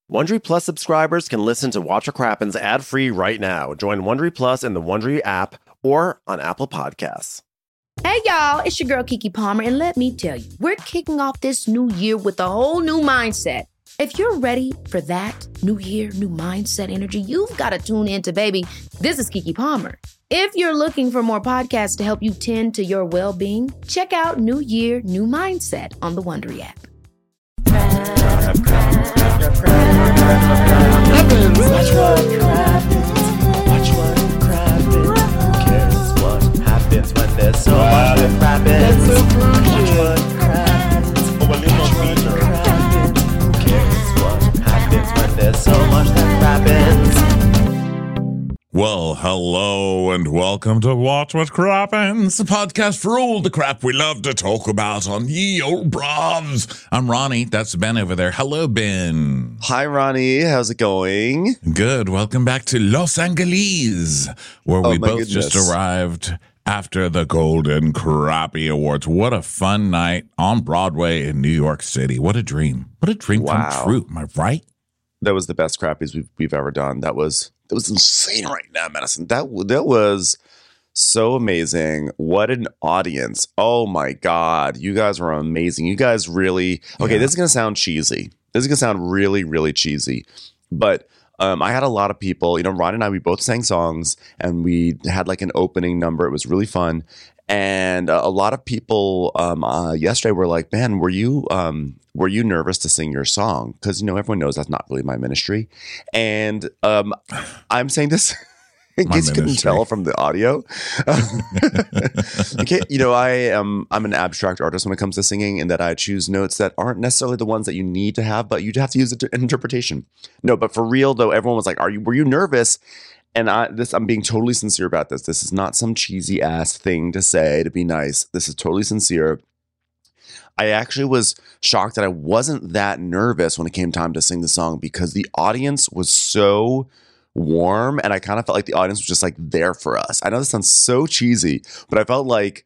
Wondery Plus subscribers can listen to Watch What Crappens ad-free right now. Join Wondery Plus in the Wondery app or on Apple Podcasts. Hey, y'all, it's your girl, Keke Palmer, and let me tell you, we're kicking off this new year with a whole new mindset. If you're ready for that new year, new mindset energy, you've got to tune in to, baby, This is Keke Palmer. If you're looking for more podcasts to help you tend to your well-being, check out New Year, New Mindset on the Wondery app. Watch what crappens. Who cares what happens when there's so much that crappens? Watch what crappens. Who cares what happens when there's so much that crappens? Well, hello and welcome to Watch What Crappens, the podcast for all the crap we love to talk about on ye old bravs. I'm Ronnie. That's Ben over there. Hello, Ben. Hi, Ronnie. How's it going? Good. Welcome back to Los Angeles, where we both just arrived after the Golden Crappie Awards. What a fun night on Broadway in New York City. What a dream. What a dream come true. Am I right? That was the best crappies we've ever done. That was insane right now, Madison. That was so amazing. What an audience. Oh my God. You guys were amazing. You guys really, okay, This is going to sound cheesy. This is going to sound really, really cheesy. But I had a lot of people, Ron and I, we both sang songs and we had like an opening number. It was really fun. And a lot of people yesterday were like, man, were you nervous to sing your song? Because, everyone knows that's not really my ministry. And I'm saying this in case you couldn't tell from the audio. I'm an abstract artist when it comes to singing, in that I choose notes that aren't necessarily the ones that you need to have, but you have to use an interpretation. No, but for real though, everyone was like, were you nervous? And I'm being totally sincere about this. This is not some cheesy ass thing to say to be nice. This is totally sincere. I actually was shocked that I wasn't that nervous when it came time to sing the song, because the audience was so warm and I kind of felt like the audience was just like there for us. I know this sounds so cheesy, but I felt like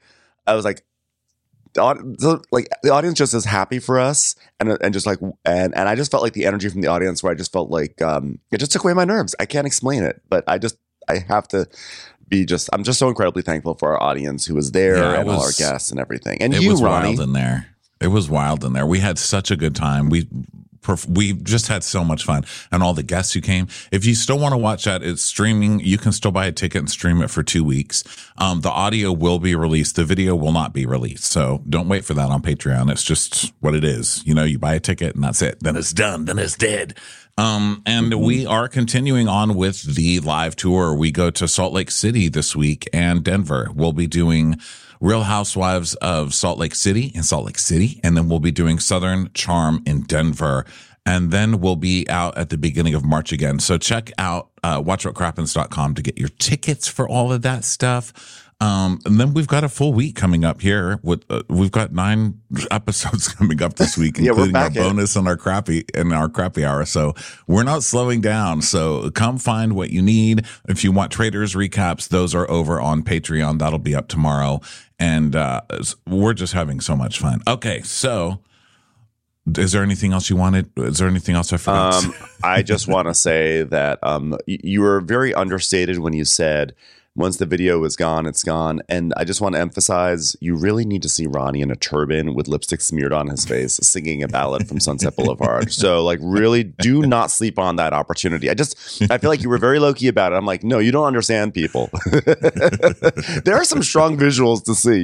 the audience just is happy for us, and just like and I just felt like the energy from the audience, where I just felt like it just took away my nerves. I can't explain it, but I have to be I'm just so incredibly thankful for our audience who was there, and all our guests and everything. And you, Ronnie, wild in there. It was wild in there. We had such a good time. We just had so much fun, and all the guests who came. If you still want to watch that, it's streaming. You can still buy a ticket and stream it for 2 weeks. The audio will be released. The video will not be released. So don't wait for that on Patreon. It's just what it is. You buy a ticket and that's it. Then it's done. Then it's dead. And we are continuing on with the live tour. We go to Salt Lake City this week and Denver. We'll be doing Real Housewives of Salt Lake City in Salt Lake City, and then we'll be doing Southern Charm in Denver, and then we'll be out at the beginning of March again. So check out watchwhatcrappens.com to get your tickets for all of that stuff. And then we've got a full week coming up here. We've got 9 episodes coming up this week, including our bonus and our crappy hour. So we're not slowing down. So come find what you need. If you want Traders recaps, those are over on Patreon. That'll be up tomorrow. And we're just having so much fun. Okay, so is there anything else you wanted? Is there anything else I forgot? I just want to say that you were very understated when you said, once the video is gone, it's gone. And I just want to emphasize, you really need to see Ronnie in a turban with lipstick smeared on his face singing a ballad from Sunset Boulevard. So really do not sleep on that opportunity. I feel like you were very low-key about it. I'm like, no, you don't understand, people. There are some strong visuals to see.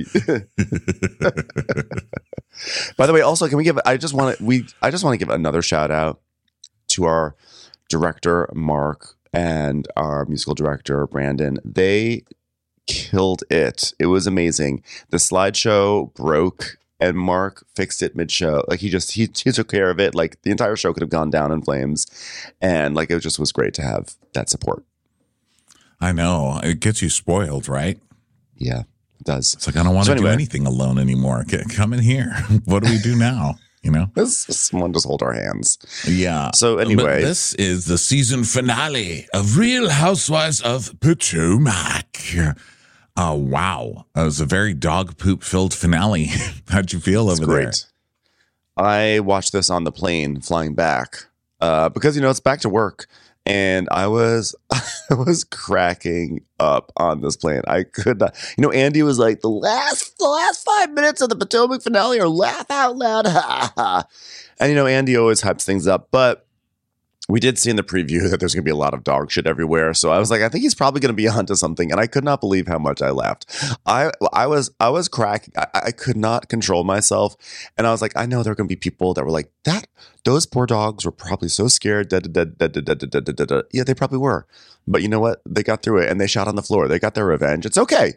By the way, also, I just want to give another shout out to our director, Mark, and our musical director, Brandon. They killed it. It was amazing. The slideshow broke and Mark fixed it mid-show. Like he took care of it. Like the entire show could have gone down in flames. And like it just was great to have that support. I know. It gets you spoiled, right? Yeah, it does. It's like, I don't want to do anything alone anymore. Come in here. What do we do now? Someone just hold our hands. Yeah. So anyway, but this is the season finale of Real Housewives of Potomac. Wow. It was a very dog poop filled finale. How'd you feel over there? I watched this on the plane flying back. because it's back to work. And I was I was cracking up on this plane. I could not. Andy was like, the last 5 minutes of the Potomac finale are laugh out loud. Ha ha. And Andy always hypes things up, but we did see in the preview that there's going to be a lot of dog shit everywhere. So I was like, I think he's probably going to be onto something. And I could not believe how much I laughed. I was cracking. I could not control myself. And I was like, I know there are going to be people that were like, those poor dogs were probably so scared. Yeah, they probably were. But you know what? They got through it and they shot on the floor. They got their revenge. It's okay.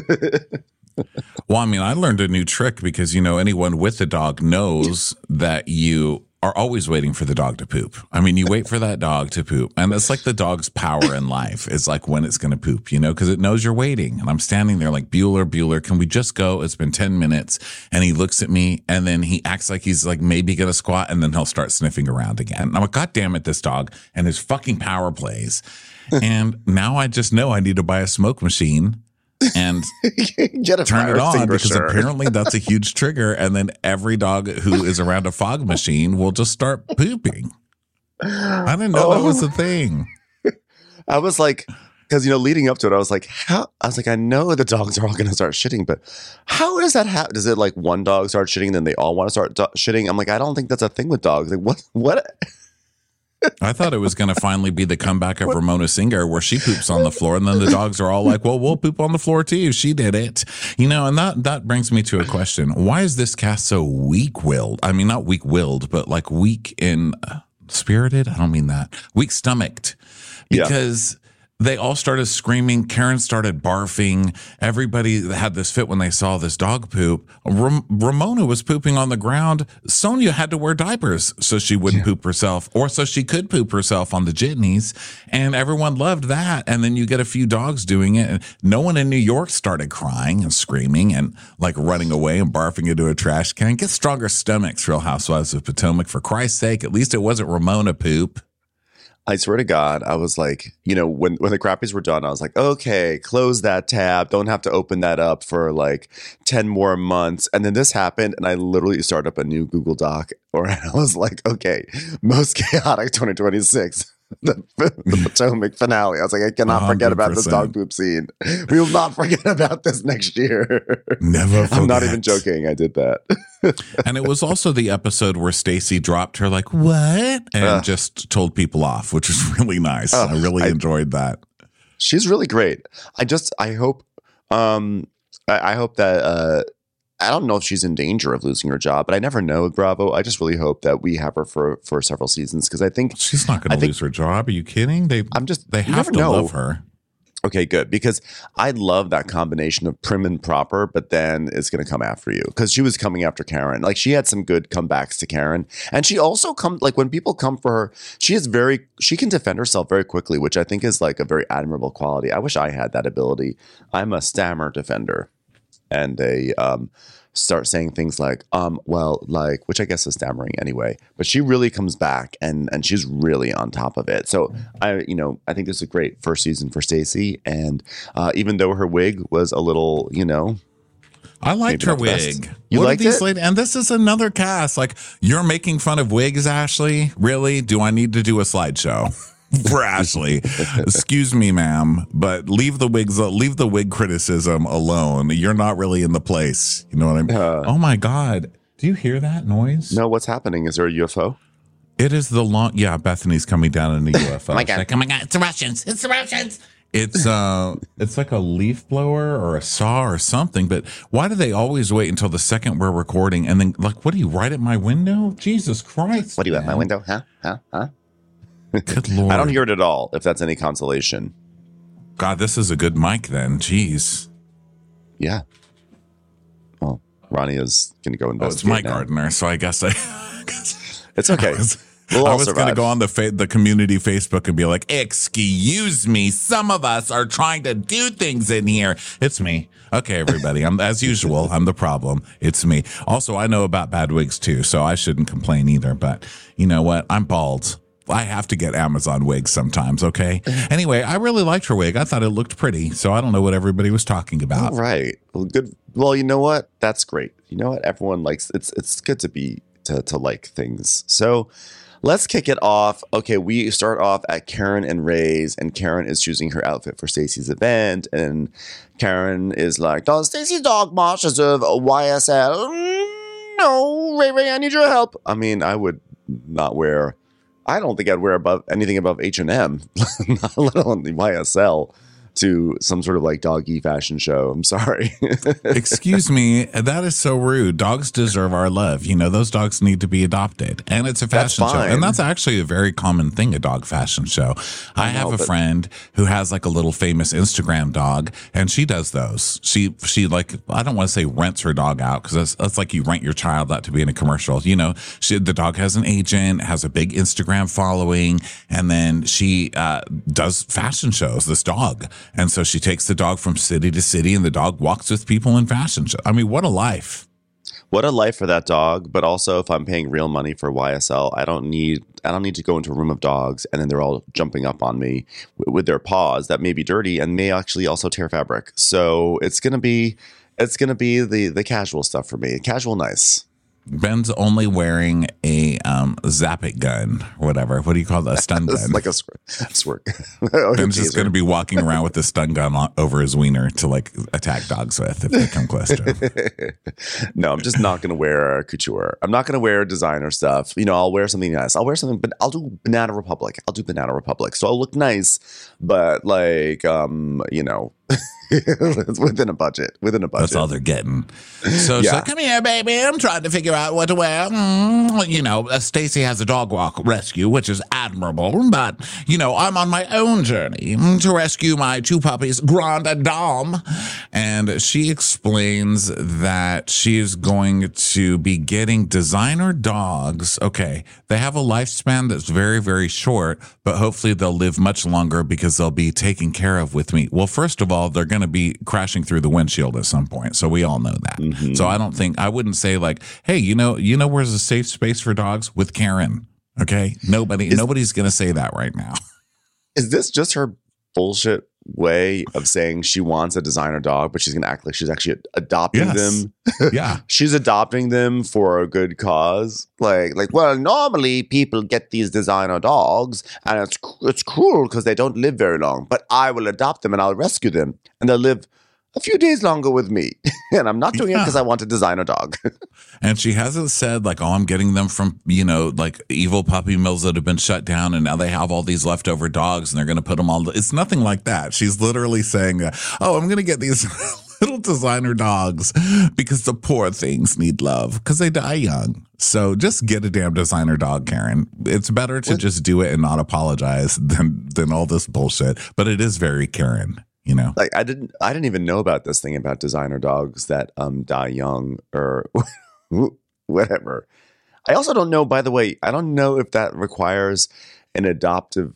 Well, I mean, I learned a new trick because, anyone with a dog knows that you are always waiting for the dog to poop. I mean, you wait for that dog to poop. And it's like the dog's power in life. It's like when it's going to poop, because it knows you're waiting. And I'm standing there like, Bueller, can we just go? It's been 10 minutes. And he looks at me and then he acts like he's like maybe going to squat and then he'll start sniffing around again. And I'm like, God damn it, this dog and his fucking power plays. And now I just know I need to buy a smoke machine and turn it on because apparently that's a huge trigger. And then every dog who is around a fog machine will just start pooping. I didn't know that was a thing. I was like, because, leading up to it, I was like, I know the dogs are all going to start shitting, but how does that happen? Does it like one dog start shitting, then they all want to start shitting? I'm like, I don't think that's a thing with dogs. Like, what? I thought it was going to finally be the comeback of Ramona Singer where she poops on the floor and then the dogs are all like, well, we'll poop on the floor too. She did it. And that brings me to a question. Why is this cast so weak-willed? I mean, not weak-willed, but like weak in spirited. I don't mean that. Weak-stomached. Because they all started screaming. Karen started barfing. Everybody had this fit when they saw this dog poop. Ramona was pooping on the ground. Sonia had to wear diapers so she wouldn't poop herself or so she could poop herself on the jitneys. And everyone loved that. And then you get a few dogs doing it. And no one in New York started crying and screaming and like running away and barfing into a trash can. Get stronger stomachs, Real Housewives of Potomac. For Christ's sake, at least it wasn't Ramona poop. I swear to God, I was like, when the crappies were done, I was like, okay, close that tab. Don't have to open that up for like 10 more months. And then this happened and I literally started up a new Google Doc and I was like, okay, most chaotic 2026. The Potomac finale. I was like, I cannot 100%. Forget about this dog poop scene. We will not forget about this next year. Never forget. I'm not even joking. I did that. And it was also the episode where Stacey dropped her like, what? And just told people off, which was really nice. I really enjoyed that. She's really great. I hope that I don't know if she's in danger of losing her job, but I never know with Bravo. I just really hope that we have her for several seasons because I think she's not going to lose her job. Are you kidding? They have to love her. Okay, good. Because I love that combination of prim and proper, but then it's going to come after you because she was coming after Karen. Like she had some good comebacks to Karen. And she also when people come for her, she can defend herself very quickly, which I think is like a very admirable quality. I wish I had that ability. I'm a stammer defender. And they start saying things like, which I guess is stammering anyway. But she really comes back and she's really on top of it. So I think this is a great first season for Stacey. And even though her wig was a little, I liked her wig. You liked it? And this is another cast. Like, you're making fun of wigs, Ashley? Really? Do I need to do a slideshow? For Ashley, excuse me, ma'am, but leave the wig criticism alone. You're not really in the place. You know what I mean? Oh my God. Do you hear that noise? No, what's happening? Is there a UFO? It is Bethany's coming down in a UFO. Oh my God. It's the Russians. It's the Russians. It's like a leaf blower or a saw or something, but why do they always wait until the second we're recording and then like, what do you write at my window? Jesus Christ. What do you at my window? Huh? Good Lord. I don't hear it at all, if that's any consolation. God, this is a good mic then. Jeez. Yeah. Well, Ronnie is going to go investigate. It's Mike Gardner, so I guess it's okay. I was going to go on the community Facebook and be like, excuse me, some of us are trying to do things in here. It's me. Okay, everybody. As usual, I'm the problem. It's me. Also, I know about bad wigs too, so I shouldn't complain either. But you know what? I'm bald. I have to get Amazon wigs sometimes, okay? Anyway, I really liked her wig. I thought it looked pretty, so I don't know what everybody was talking about. All right. Well, good. Well, you know what? That's great. You know what? Everyone likes it's good to like things. So Let's kick it off. Okay, we start off at Karen and Ray's, and Karen is choosing her outfit for Stacey's event, and Karen is like, "Does Stacey's dog Marsh deserve a YSL? No, Ray, I need your help." I mean, I would not wear. I don't think I'd wear anything above H&M, let alone the YSL, to some sort of like doggy fashion show. I'm sorry. Excuse me, that is so rude. Dogs deserve our love. You know, those dogs need to be adopted. And it's a fashion show. And that's actually a very common thing, a dog fashion show. I have a friend who has like a little famous Instagram dog, and she does those. She like, I don't want to say rents her dog out, because that's like you rent your child out to be in a commercial. You know, the dog has an agent, has a big Instagram following, and then she does fashion shows, this dog. And so she takes the dog from city to city, and the dog walks with people in fashion shows. I mean, what a life. What a life for that dog. But also, if I'm paying real money for YSL, I don't need to go into a room of dogs and then they're all jumping up on me with their paws that may be dirty and may actually also tear fabric. So it's gonna be the casual stuff for me. Casual nice. Ben's only wearing a Zap-It gun, or whatever. What do you call that? A stun gun. Like a squirt. Ben's just going to be walking around with a stun gun over his wiener to like attack dogs with if they come close to him. No, I'm just not going to wear couture. I'm not going to wear designer stuff. You know, I'll wear something nice. But I'll do Banana Republic. So I'll look nice, but like, you know, within a budget. That's all they're getting. So she's like, "Come here, baby. I'm trying to figure out what to wear." You know, Stacey has a dog walk rescue, which is admirable. But, you know, I'm on my own journey to rescue my two puppies, Grand and Dom. And she explains that she is going to be getting designer dogs. Okay, they have a lifespan that's very, very short, but hopefully they'll live much longer because they'll be taken care of with me. Well, first of all, they're going to be crashing through the windshield at some point. So we all know that. Mm-hmm. So I wouldn't say like, "Hey, you know where's a safe space for dogs?" With Karen. Okay. Nobody's going to say that right now. Is this just her bullshit way of saying she wants a designer dog, but she's going to act like she's actually adopting them? Yeah. She's adopting them for a good cause. Like, well, normally people get these designer dogs and it's cruel because they don't live very long, but I will adopt them and I'll rescue them and they'll live a few days longer with me. And I'm not doing it because I want a designer dog. And she hasn't said like, "Oh, I'm getting them from, you know, like evil puppy mills that have been shut down and now they have all these leftover dogs and they're going to put them all." It's nothing like that. She's literally saying, "Oh, I'm going to get these little designer dogs because the poor things need love because they die young. So just get a damn designer dog, Karen. It's better to just do it and not apologize than all this bullshit." But it is very Karen. You know, like I didn't even know about this thing about designer dogs that die young or whatever. I also don't know, by the way, I don't know if that requires an adoptive,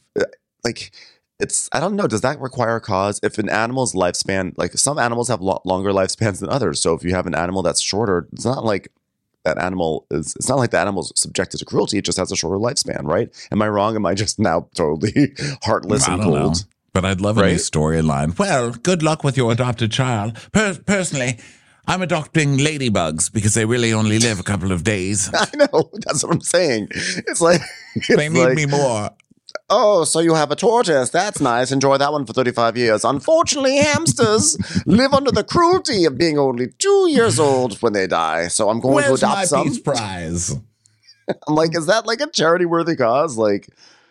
I don't know. Does that require a cause? If an animal's lifespan, like some animals have longer lifespans than others. So if you have an animal that's shorter, it's not like the animal's subjected to cruelty. It just has a shorter lifespan, right? Am I wrong? Am I just now totally heartless and cold? Know. But I'd love a new storyline. Well, good luck with your adopted child. Personally, I'm adopting ladybugs because they really only live a couple of days. I know. That's what I'm saying. It's like... They need me more. "Oh, so you have a tortoise. That's nice. Enjoy that one for 35 years. Unfortunately, hamsters live under the cruelty of being only 2 years old when they die. So I'm going to adopt some." Where's my peace prize? I'm like, is that like a charity-worthy cause? Like,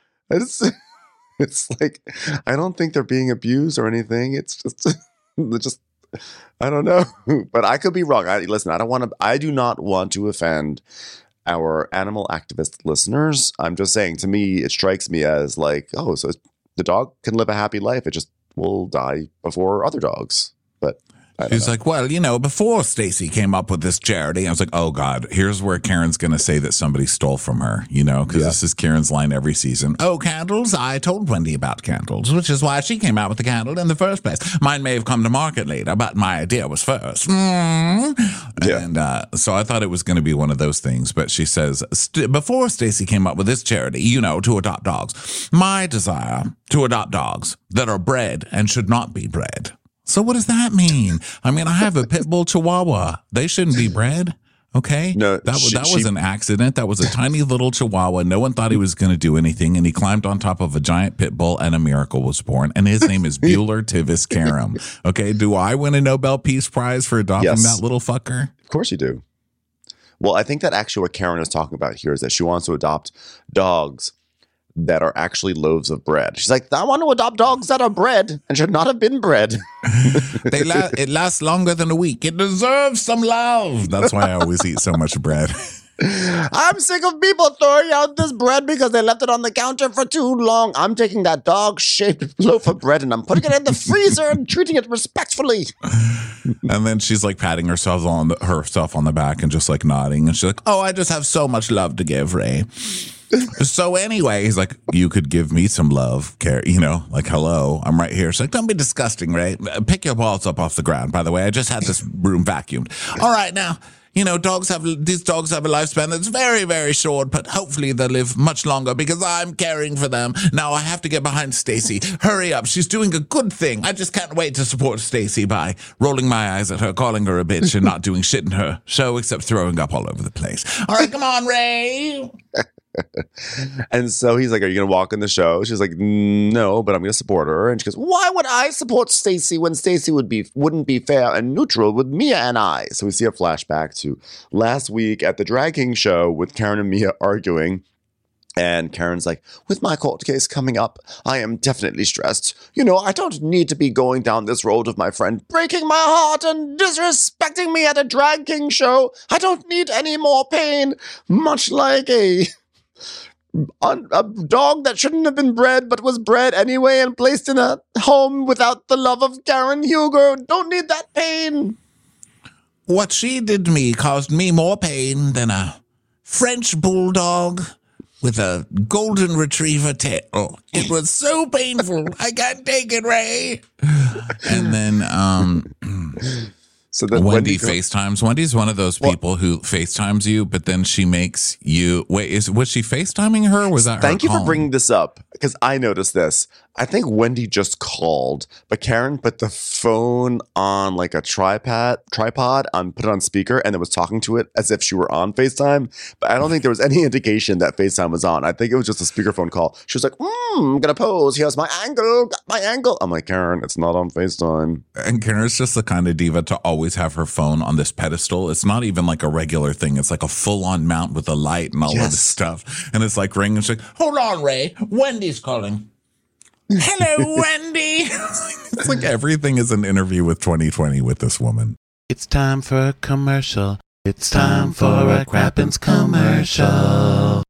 it's like, I don't think they're being abused or anything. It's just I don't know. But I could be wrong. Listen, I do not want to offend our animal activist listeners. I'm just saying, to me, it strikes me as like, oh, so the dog can live a happy life. It just will die before other dogs. But she's like, "Well, you know, before Stacey came up with this charity," I was like, "Oh God, here's where Karen's going to say that somebody stole from her," you know, because this is Karen's line every season. "Oh, candles. I told Wendy about candles, which is why she came out with the candle in the first place. Mine may have come to market later, but my idea was first." And so I thought it was going to be one of those things. But she says, "Before Stacey came up with this charity, you know, to adopt dogs, my desire to adopt dogs that are bred and should not be bred." So what does that mean? I mean, I have a pit bull chihuahua. They shouldn't be bred. Okay. No, that was an accident. That was a tiny little chihuahua. No one thought he was going to do anything. And he climbed on top of a giant pit bull and a miracle was born. And his name is Bueller Tivis Karam. Okay. Do I win a Nobel Peace Prize for adopting that little fucker? Of course you do. Well, I think that actually what Karen is talking about here is that she wants to adopt dogs that are actually loaves of bread. She's like, I want to adopt dogs that are bred and should not have been bred. It lasts longer than a week. It deserves some love. That's why I always eat so much bread. I'm sick of people throwing out this bread because they left it on the counter for too long. I'm taking that dog-shaped loaf of bread and I'm putting it in the freezer and treating it respectfully. And then she's like patting herself on the back and just like nodding. And she's like, oh, I just have so much love to give, Ray. So anyway, he's like, you could give me some love, like, hello, I'm right here. She's like, don't be disgusting, Ray. Pick your balls up off the ground. By the way, I just had this room vacuumed. All right, now, these dogs have a lifespan that's very, very short, but hopefully they'll live much longer because I'm caring for them. Now I have to get behind Stacy. Hurry up. She's doing a good thing. I just can't wait to support Stacy by rolling my eyes at her, calling her a bitch and not doing shit in her show except throwing up all over the place. All right, come on, Ray. And so he's like, are you going to walk in the show? She's like, no, but I'm going to support her. And she goes, why would I support Stacy when Stacy wouldn't be fair and neutral with Mia and I? So we see a flashback to last week at the Drag King show with Karen and Mia arguing. And Karen's like, with my court case coming up, I am definitely stressed. I don't need to be going down this road of my friend breaking my heart and disrespecting me at a Drag King show. I don't need any more pain, much like a dog that shouldn't have been bred but was bred anyway and placed in a home without the love of Karen Huger. Don't need that pain. What she did to me caused me more pain than a French bulldog with a golden retriever tail. It was so painful. I can't take it, Ray. And then so then Wendy FaceTimes. Wendy's one of those people who FaceTimes you, but then she makes you wait. Was she FaceTiming her? Or was that Thank her you for calling? bringing this up because I noticed this. I think Wendy just called, but Karen put the phone on like a tripod and put it on speaker and then was talking to it as if she were on FaceTime. But I don't think there was any indication that FaceTime was on. I think it was just a speakerphone call. She was like, I'm going to pose. Here's my angle. Got my angle. I'm like, Karen, it's not on FaceTime. And Karen's just the kind of diva to always have her phone on this pedestal. It's not even like a regular thing. It's like a full-on mount with a light and all of this stuff. And it's like ringing. She's like, hold on, Ray. Wendy's calling. Hello, Wendy. It's like everything is an interview with 2020 with this woman. It's time for a commercial. It's time for a Crappens commercial.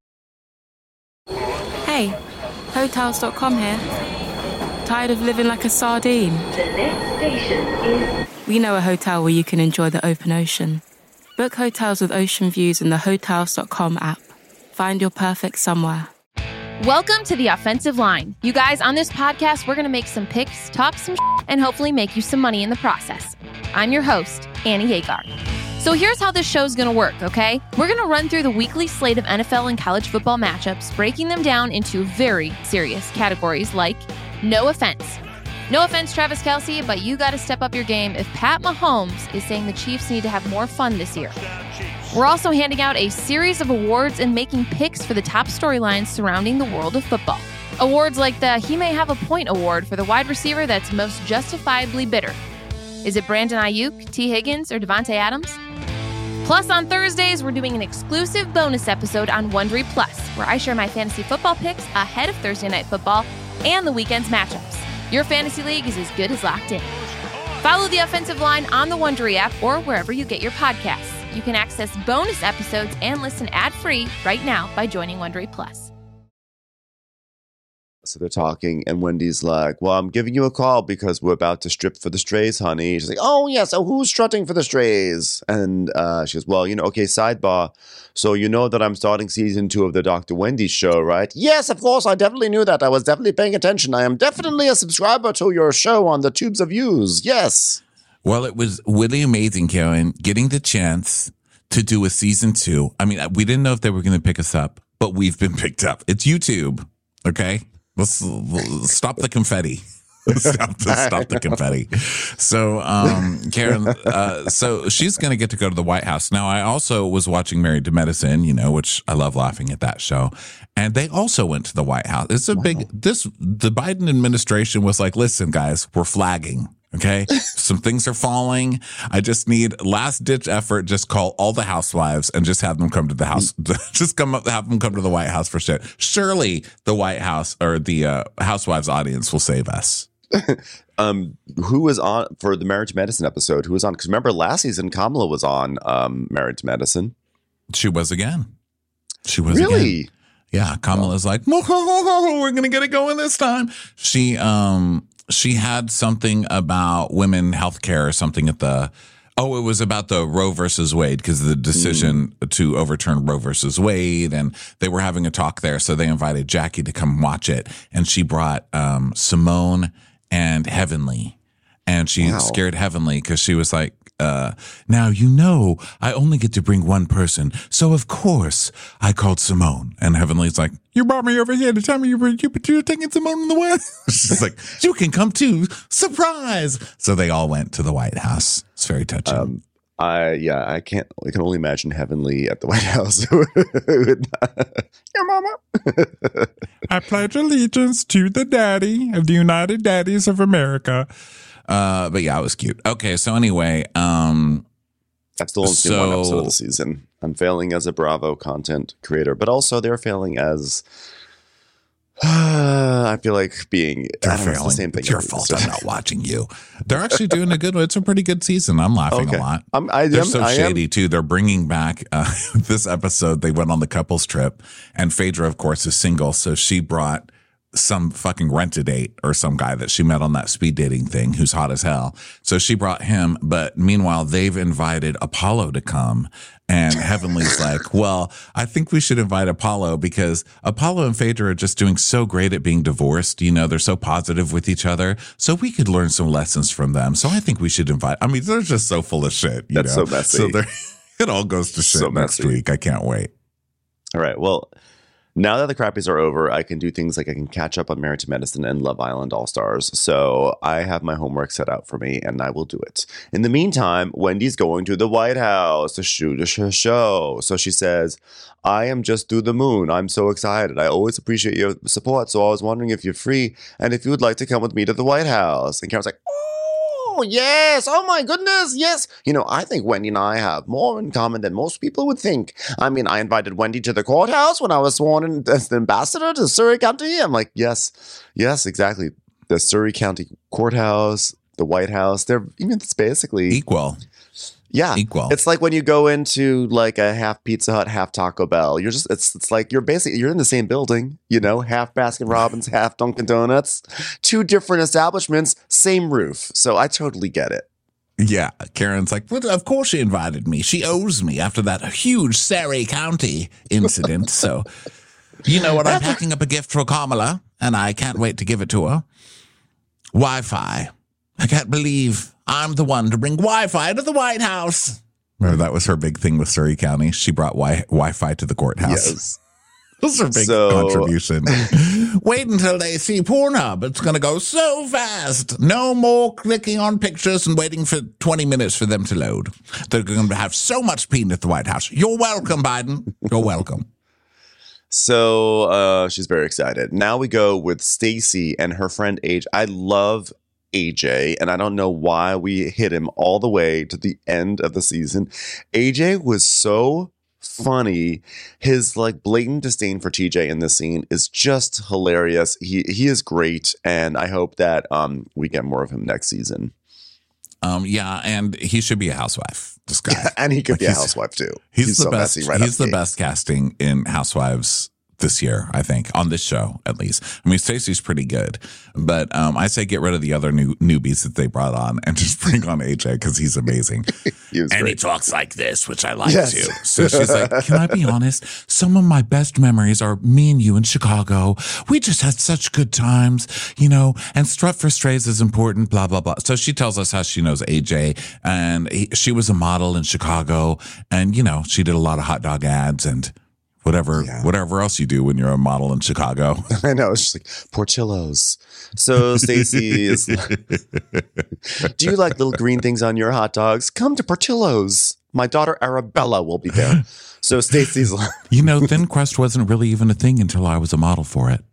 Hey, Hotels.com here. Tired of living like a sardine? The next station is... We know a hotel where you can enjoy the open ocean. Book hotels with ocean views in the Hotels.com app. Find your perfect somewhere. Welcome to The Offensive Line. You guys, on this podcast, we're going to make some picks, talk some and hopefully make you some money in the process. I'm your host, Annie Hagar. So here's how this show's going to work, okay? We're going to run through the weekly slate of NFL and college football matchups, breaking them down into very serious categories like no offense. No offense, Travis Kelce, but you got to step up your game if Pat Mahomes is saying the Chiefs need to have more fun this year. We're also handing out a series of awards and making picks for the top storylines surrounding the world of football. Awards like the He May Have a Point award for the wide receiver that's most justifiably bitter. Is it Brandon Ayuk, T. Higgins, or Devontae Adams? Plus, on Thursdays, we're doing an exclusive bonus episode on Wondery Plus, where I share my fantasy football picks ahead of Thursday Night Football and the weekend's matchups. Your fantasy league is as good as locked in. Follow The Offensive Line on the Wondery app or wherever you get your podcasts. You can access bonus episodes and listen ad-free right now by joining Wondery Plus. So they're talking, and Wendy's like, well, I'm giving you a call because we're about to strip for the strays, honey. She's like, oh, yeah, so who's strutting for the strays? And she goes, well, okay, sidebar. So you know that I'm starting season 2 of the Dr. Wendy show, right? Yes, of course, I definitely knew that. I was definitely paying attention. I am definitely a subscriber to your show on the Tubes of Views. Yes. Well, it was really amazing, Karen, getting the chance to do a season 2. I mean, we didn't know if they were going to pick us up, but we've been picked up. It's YouTube, okay? Let's stop the confetti. Stop the confetti. So, Karen, so she's going to get to go to the White House. Now, I also was watching Married to Medicine, which I love laughing at that show. And they also went to the White House. It's a the Biden administration was like, listen, guys, we're flagging. Okay. Some things are falling. I just need last ditch effort. Just call all the housewives and just have them come to the house. Just have them come to the White House for shit. Surely the White House or the housewives audience will save us. Who was on for the Marriage to Medicine episode? Who was on? Because remember last season, Kamala was on Married to Medicine. She was again. Really? Again. Yeah. Kamala's like, we're going to get it going this time. She had something about women healthcare or something it was about the Roe versus Wade, because the decision to overturn Roe versus Wade, and they were having a talk there. So they invited Jackie to come watch it. And she brought Simone and Heavenly, and she scared Heavenly because she was like, now, I only get to bring one person. So, of course, I called Simone. And Heavenly's like, you brought me over here to tell me you're taking Simone in the White House. She's like, you can come too. Surprise. So they all went to the White House. It's very touching. I can only imagine Heavenly at the White House. Your mama. I pledge allegiance to the daddy of the United Daddies of America. But yeah, it was cute. Okay, so anyway, I've still only seen one episode of the season. I'm failing as a Bravo content creator, but also they're failing as I feel like being. They're failing. The same thing. It's your fault. I'm not watching you. They're actually doing a good one. It's a pretty good season. I'm laughing a lot. They're so shady too. They're bringing back this episode. They went on the couples trip, and Phaedra, of course, is single, so she brought some fucking rent-a-date or some guy that she met on that speed dating thing who's hot as hell. So she brought him, but meanwhile, they've invited Apollo to come. And Heavenly's like, well, I think we should invite Apollo because Apollo and Phaedra are just doing so great at being divorced. They're so positive with each other. So we could learn some lessons from them. So I think we should invite. I mean, they're just so full of shit. That's so messy. So it all goes to shit next week. I can't wait. All right. Well, now that the crappies are over, I can do things like I can catch up on Married to Medicine and Love Island All-Stars. So I have my homework set out for me, and I will do it. In the meantime, Wendy's going to the White House to shoot a show. So she says, I am just through the moon. I'm so excited. I always appreciate your support. So I was wondering if you're free and if you would like to come with me to the White House. And Karen's like, oh, yes. Oh, my goodness. Yes. I think Wendy and I have more in common than most people would think. I mean, I invited Wendy to the courthouse when I was sworn in as the ambassador to Surrey County. I'm like, yes, exactly. The Surrey County courthouse, the White House, it's basically equal. Yeah. Equal. It's like when you go into like a half Pizza Hut, half Taco Bell. It's like you're in the same building, half Baskin Robbins, half Dunkin' Donuts, two different establishments, same roof. So I totally get it. Yeah. Karen's like, well, of course she invited me. She owes me after that huge Surrey County incident. So, you know what? I'm packing up a gift for Kamala and I can't wait to give it to her. Wi-Fi. I can't believe I'm the one to bring Wi-Fi to the White House. Remember, that was her big thing with Surrey County. She brought Wi-Fi to the courthouse. Yes. That was her big contribution. Wait until they see Pornhub. It's going to go so fast. No more clicking on pictures and waiting for 20 minutes for them to load. They're going to have so much peen at the White House. You're welcome, Biden. You're welcome. So she's very excited. Now we go with Stacey and her friend AJ. I love AJ, and I don't know why we hit him all the way to the end of the season. AJ was so funny. His like blatant disdain for TJ in this scene is just hilarious. He is great, and I hope that we get more of him next season. Yeah, and he should be a housewife. This guy, yeah, and he could be a housewife too. He's the so best. Messy right he's the best casting in Housewives this year, I think, on this show at least. I mean, Stacey's pretty good, but I say get rid of the other newbies that they brought on and just bring on AJ because he's amazing. He talks like this, which I like too. So she's like, can I be honest? Some of my best memories are me and you in Chicago. We just had such good times, and strut for strays is important, blah, blah, blah. So she tells us how she knows AJ, and she was a model in Chicago, and, she did a lot of hot dog ads, and whatever else you do when you're a model in Chicago. I know. It's just like Portillo's. So Stacey is like, do you like little green things on your hot dogs? Come to Portillo's. My daughter Arabella will be there. So Stacey's like, Thin crust wasn't really even a thing until I was a model for it.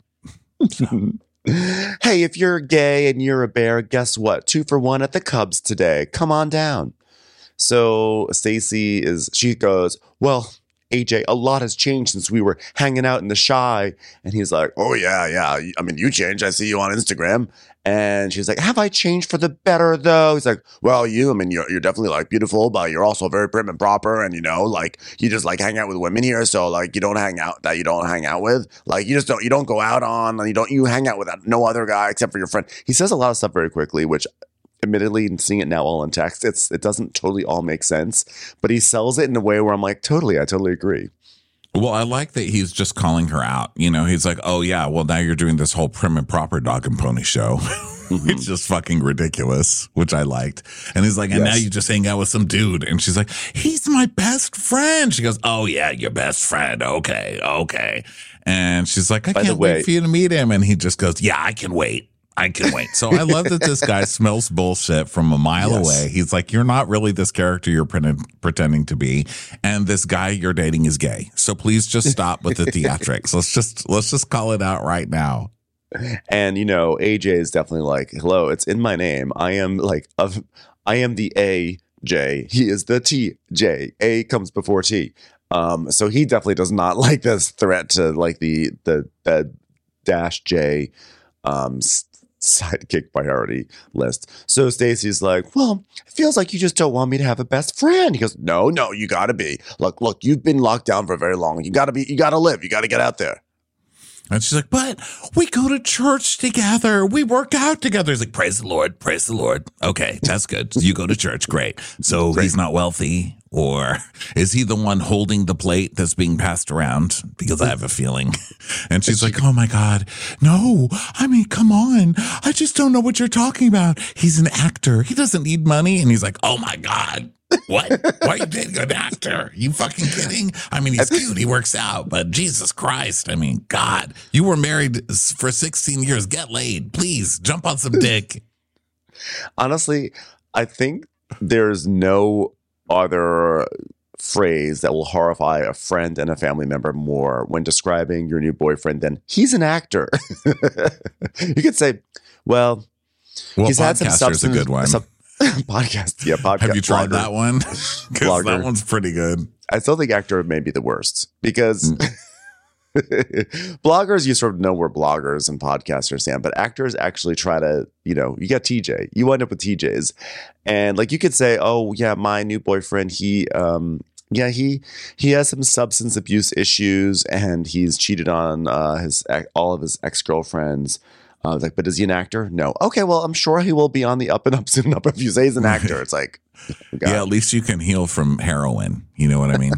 Hey, if you're gay and you're a bear, guess what? 2 for 1 at the Cubs today. Come on down. So Stacey she goes, well, AJ, a lot has changed since we were hanging out in the Shy. And he's like, oh, yeah. I mean, you changed. I see you on Instagram. And she's like, have I changed for the better, though? He's like, well, you're definitely like beautiful, but you're also very prim and proper. And, like you just like hang out with women here. So like you don't hang out with. Like you don't go out on, and you hang out with no other guy except for your friend. He says a lot of stuff very quickly, which admittedly, and seeing it now all in text, it doesn't totally all make sense, but he sells it in a way where I'm like, I totally agree. Well, I like that he's just calling her out. He's like, oh yeah, well now you're doing this whole prim and proper dog and pony show. Mm-hmm. It's just fucking ridiculous, which I liked. And he's like, and now you just hang out with some dude. And she's like, he's my best friend. She goes, oh yeah, your best friend. Okay. And she's like, I can't wait for you to meet him. And he just goes, yeah, I can wait. So I love that this guy smells bullshit from a mile away. He's like, you're not really this character you're pretending to be. And this guy you're dating is gay. So please just stop with the theatrics. Let's just call it out right now. And, AJ is definitely like, hello, it's in my name. I am the AJ. He is the TJ. A comes before T. So he definitely does not like this threat to like the dash J sidekick priority list. So Stacey's like, well, it feels like you just don't want me to have a best friend. He goes, no, you gotta be. Look, you've been locked down for very long. You gotta live. You gotta get out there. And she's like, but we go to church together. We work out together. He's like, praise the Lord. Praise the Lord. Okay, that's good. You go to church. Great. So he's not wealthy, or is he the one holding the plate that's being passed around? Because I have a feeling. And she's like, oh my God. No, I mean, come on. I just don't know what you're talking about. He's an actor. He doesn't need money. And he's like, oh my God. What? Why are you dating an actor? You fucking kidding? I mean, he's cute. He works out, but Jesus Christ. I mean, God, you were married for 16 years. Get laid. Please jump on some dick. Honestly, I think there's no other phrase that will horrify a friend and a family member more when describing your new boyfriend than he's an actor. You could say, well he's had some substance. A good one. Podcast. Have you tried that one? Because that one's pretty good. I still think actor may be the worst because bloggers, you sort of know we're bloggers and podcasters, Sam, but actors actually try to, you got TJ. You wind up with TJs. And like you could say, oh, yeah, my new boyfriend, he has some substance abuse issues and he's cheated on all of his ex-girlfriends. I was like, but is he an actor? No. Okay, well, I'm sure he will be on the up and up soon enough if you say he's an actor. It's like, yeah, at least you can heal from heroin. You know what I mean?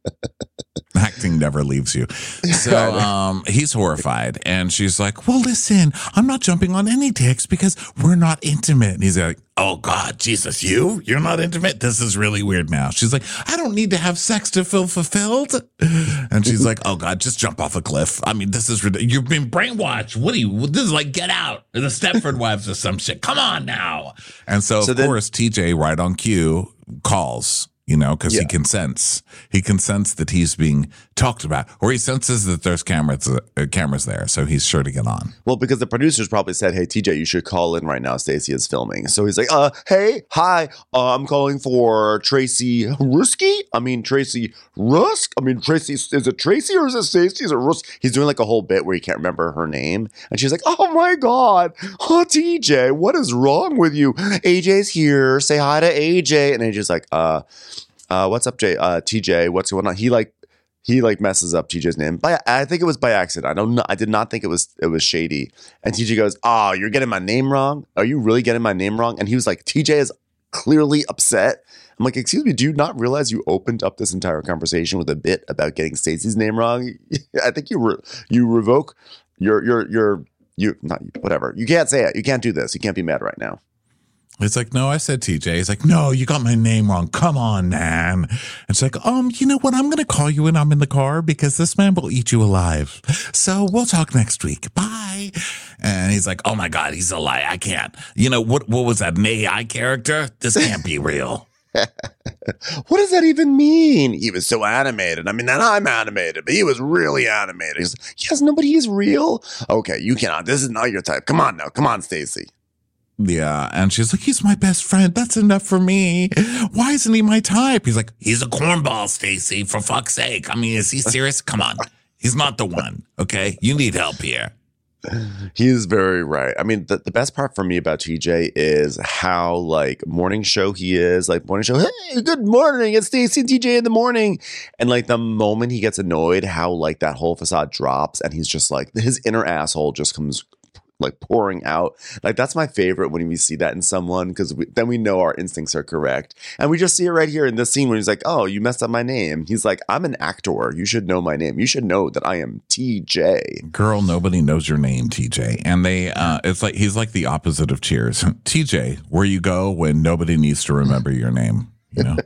Acting never leaves you. So he's horrified. And she's like, well, listen, I'm not jumping on any dicks because we're not intimate. And he's like, oh, God, Jesus, you're not intimate? This is really weird now. She's like, I don't need to have sex to feel fulfilled. And she's like, oh, God, just jump off a cliff. I mean, this is ridiculous. You've been brainwashed. This is like Get Out. The Stepford Wives or some shit. Come on now. And so of course, TJ, right on cue, calls. Because he can sense that he's being talked about, or he senses that there's cameras there, so he's sure to get on. Well, because the producers probably said, hey, TJ, you should call in right now. Stacey is filming. So he's like, hey, hi, I'm calling for Tracy Ruski. I mean, Tracy Rusk. I mean, Tracy, is it Tracy or is it Stacey? Is it Rusk? He's doing like a whole bit where he can't remember her name. And she's like, oh my God, TJ, what is wrong with you? AJ's here. Say hi to AJ. And AJ's like, what's up, TJ? What's going on? He messes up TJ's name. I think it was by accident. I don't know. I did not think it was shady. And TJ goes, "Oh, you're getting my name wrong? Are you really getting my name wrong?" And he was like, "TJ is clearly upset." I'm like, "Excuse me, do you not realize you opened up this entire conversation with a bit about getting Stacey's name wrong? I think you revoke your whatever. You can't say it. You can't do this. You can't be mad right now." It's like, no, I said TJ. He's like, no, you got my name wrong. Come on, Nan. And it's like, you know what? I'm going to call you when I'm in the car because this man will eat you alive. So we'll talk next week. Bye. And he's like, oh my God, he's a lie. I can't. You know, what was that, an AI character? This can't be real. What does that even mean? He was so animated. I mean, and I'm animated, but he was really animated. He's like, yes, nobody is real. Okay, you cannot. This is not your type. Come on now. Come on, Stacy. Yeah, and she's like, he's my best friend. That's enough for me. Why isn't he my type? He's like, he's a cornball, Stacy, for fuck's sake. I mean, is he serious? Come on. He's not the one, okay? You need help here. He's very right. I mean, the best part for me about TJ is how, like, morning show he is. Like, morning show, hey, good morning. It's Stacy and TJ in the morning. And, like, the moment he gets annoyed, how, like, that whole facade drops and he's just, like, his inner asshole just comes like pouring out. Like, that's my favorite when we see that in someone, because then we know our instincts are correct. And we just see it right here in this scene when he's like, oh, you messed up my name. He's like, I'm an actor. You should know my name. You should know that I am TJ. Girl, nobody knows your name, TJ. And they, it's like, he's like the opposite of Cheers. TJ, where you go when nobody needs to remember your name, you know?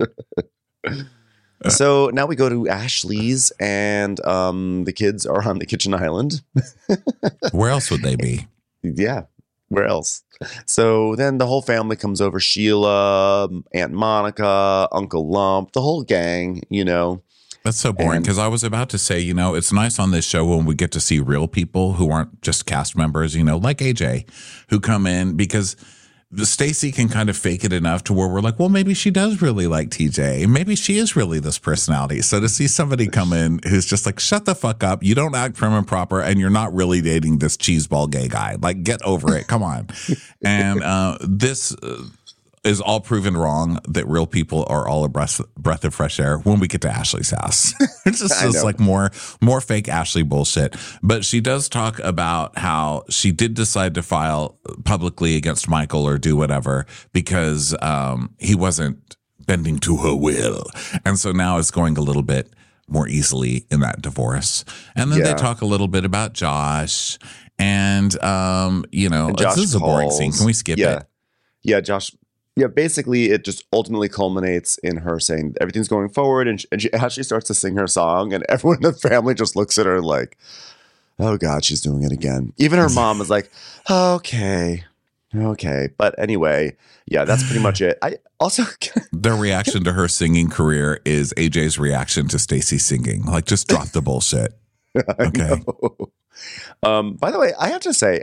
So now we go to Ashley's, and the kids are on the kitchen island. Where else would they be? Yeah, where else? So then the whole family comes over. Sheila, Aunt Monica, Uncle Lump, the whole gang, you know. That's so boring, because I was about to say, you know, it's nice on this show when we get to see real people who aren't just cast members, you know, like AJ, who come in, because Stacy can kind of fake it enough to where we're like, well, maybe she does really like TJ. Maybe she is really this personality. So to see somebody come in who's just like, shut the fuck up. You don't act prim and proper, and you're not really dating this cheeseball gay guy. Like, get over it. Come on. And this is all proven wrong, that real people are all a breath of fresh air when we get to Ashley's house. It's just like more fake Ashley bullshit. But she does talk about how she did decide to file publicly against Michael or do whatever because he wasn't bending to her will. And so now it's going a little bit more easily in that divorce. And then they talk a little bit about Josh. And, you know, and Josh this is a boring scene. Can we skip it? Yeah, Josh. Yeah, basically, it just ultimately culminates in her saying everything's going forward, and she actually starts to sing her song, and everyone in the family just looks at her like, oh, God, she's doing it again. Even her mom is like, okay. But anyway, yeah, that's pretty much it. I also... Their reaction to her singing career is AJ's reaction to Stacy singing. Like, just drop the bullshit. Okay. By the way, I have to say,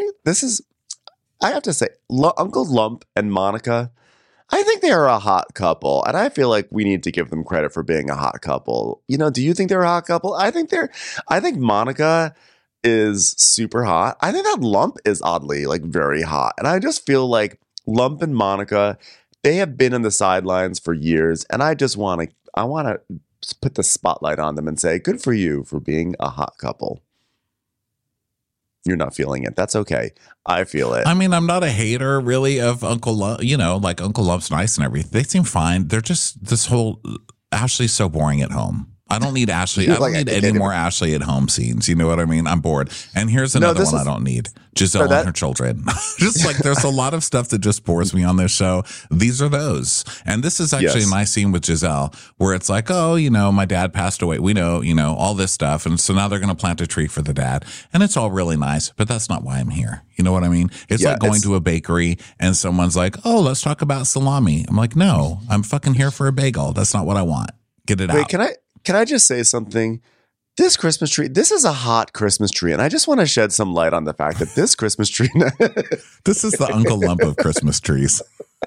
Uncle Lump and Monica, I think they are a hot couple, and I feel like we need to give them credit for being a hot couple. You know, do you think they're a hot couple? I think Monica is super hot. I think that Lump is oddly, like, very hot. And I just feel like Lump and Monica, they have been in the sidelines for years, and I want to put the spotlight on them and say, good for you for being a hot couple. You're not feeling it. That's okay. I feel it. I mean, I'm not a hater really of Uncle Lump. You know, like Uncle Lump's nice and everything. They seem fine. They're just Ashley's so boring at home. I don't need Ashley. I don't need any more Ashley at home scenes. You know what I mean? I'm bored. And here's another one I don't need. Giselle and her children. Just like there's a lot of stuff that just bores me on this show. These are those. And this is actually a nice scene with Giselle where it's like, oh, you know, my dad passed away. We know, you know, all this stuff. And so now they're going to plant a tree for the dad. And it's all really nice, but that's not why I'm here. You know what I mean? It's like going to a bakery and someone's like, oh, let's talk about salami. I'm like, no, I'm fucking here for a bagel. That's not what I want. Get it out. Can I just say something? This Christmas tree, this is a hot Christmas tree. And I just want to shed some light on the fact that this Christmas tree. This is the Uncle Lump of Christmas trees.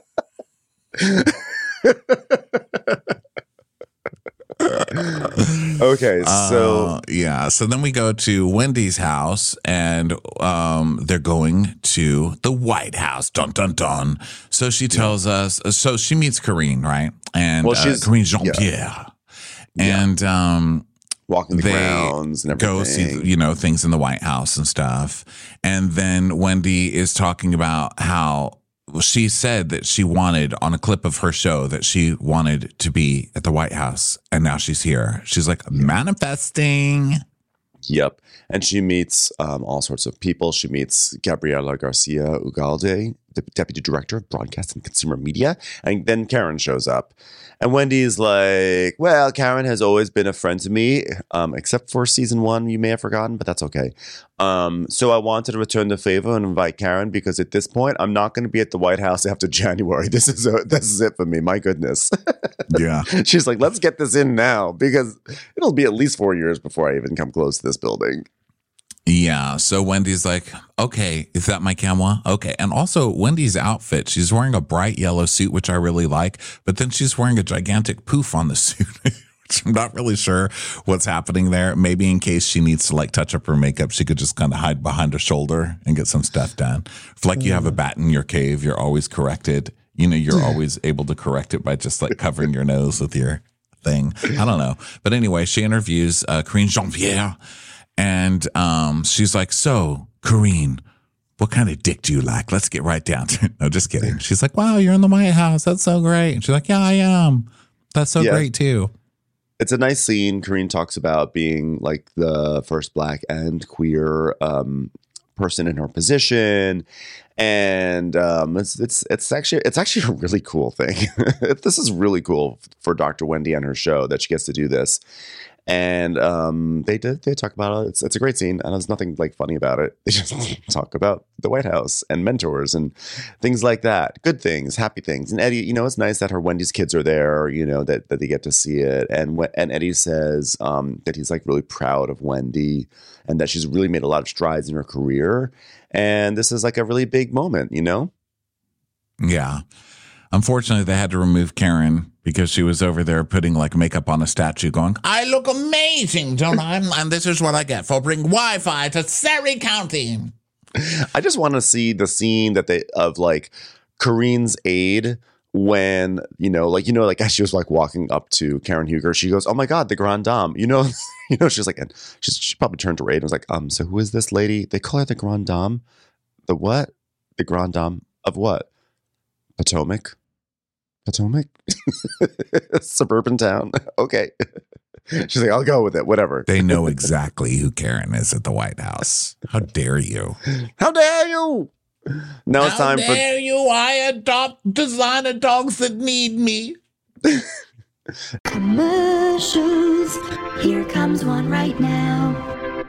Okay, so. So then we go to Wendy's house and they're going to the White House. Dun, dun, dun. So she tells us, so she meets Corinne, right? And Corinne Jean-Pierre. And walking the grounds and everything. Go see, you know, things in the White House and stuff. And then Wendy is talking about how she said that she wanted, on a clip of her show, that she wanted to be at the White House. And now she's here. She's like manifesting. Yep. And she meets all sorts of people. She meets Gabriela Garcia Ugalde, the deputy director of broadcast and consumer media. And then Karen shows up. And Wendy's like, well, Karen has always been a friend to me, except for season 1, you may have forgotten, but that's okay. So I wanted to return the favor and invite Karen because at this point, I'm not going to be at the White House after January. This is it for me. My goodness. Yeah. She's like, let's get this in now because it'll be at least 4 years before I even come close to this building. Yeah. So Wendy's like, okay, is that my camera? Okay. And also Wendy's outfit, she's wearing a bright yellow suit, which I really like, but then she's wearing a gigantic poof on the suit, which I'm not really sure what's happening there. Maybe in case she needs to like touch up her makeup, she could just kind of hide behind her shoulder and get some stuff done. If like you have a bat in your cave, you're always corrected. You know, you're always able to correct it by just like covering your nose with your thing. I don't know. But anyway, she interviews Karine Jean-Pierre. And she's like, so, Karine, what kind of dick do you like? Let's get right down to it. No, just kidding. She's like, wow, you're in the White House. That's so great. And she's like, yeah, I am. That's so great, too. It's a nice scene. Karine talks about being like the first Black and queer person in her position. And it's actually a really cool thing. This is really cool for Dr. Wendy and her show that she gets to do this. And they talk about it. It's a great scene, and there's nothing like funny about it. They just talk about the White House and mentors and things like that. Good things, happy things. And Eddie, you know, it's nice that her Wendy's kids are there. You know that they get to see it. And Eddie says that he's like really proud of Wendy and that she's really made a lot of strides in her career. And this is like a really big moment, you know? Yeah. Unfortunately, they had to remove Karen because she was over there putting like makeup on a statue going, I look amazing, don't I? And this is what I get for bringing Wi-Fi to Surrey County. I just want to see the scene of like Karine's aide when, like as she was like walking up to Karen Huger, she goes, oh my God, the Grande Dame, she's like, and she probably turned to her aide and was like, so who is this lady? They call her the Grande Dame. The what? The Grande Dame of what? Potomac? Suburban town. Okay. She's like, I'll go with it. Whatever. They know exactly who Karen is at the White House. How dare you? How dare you? Now it's time for... How dare you? I adopt designer dogs that need me. Commercials. Here comes one right now.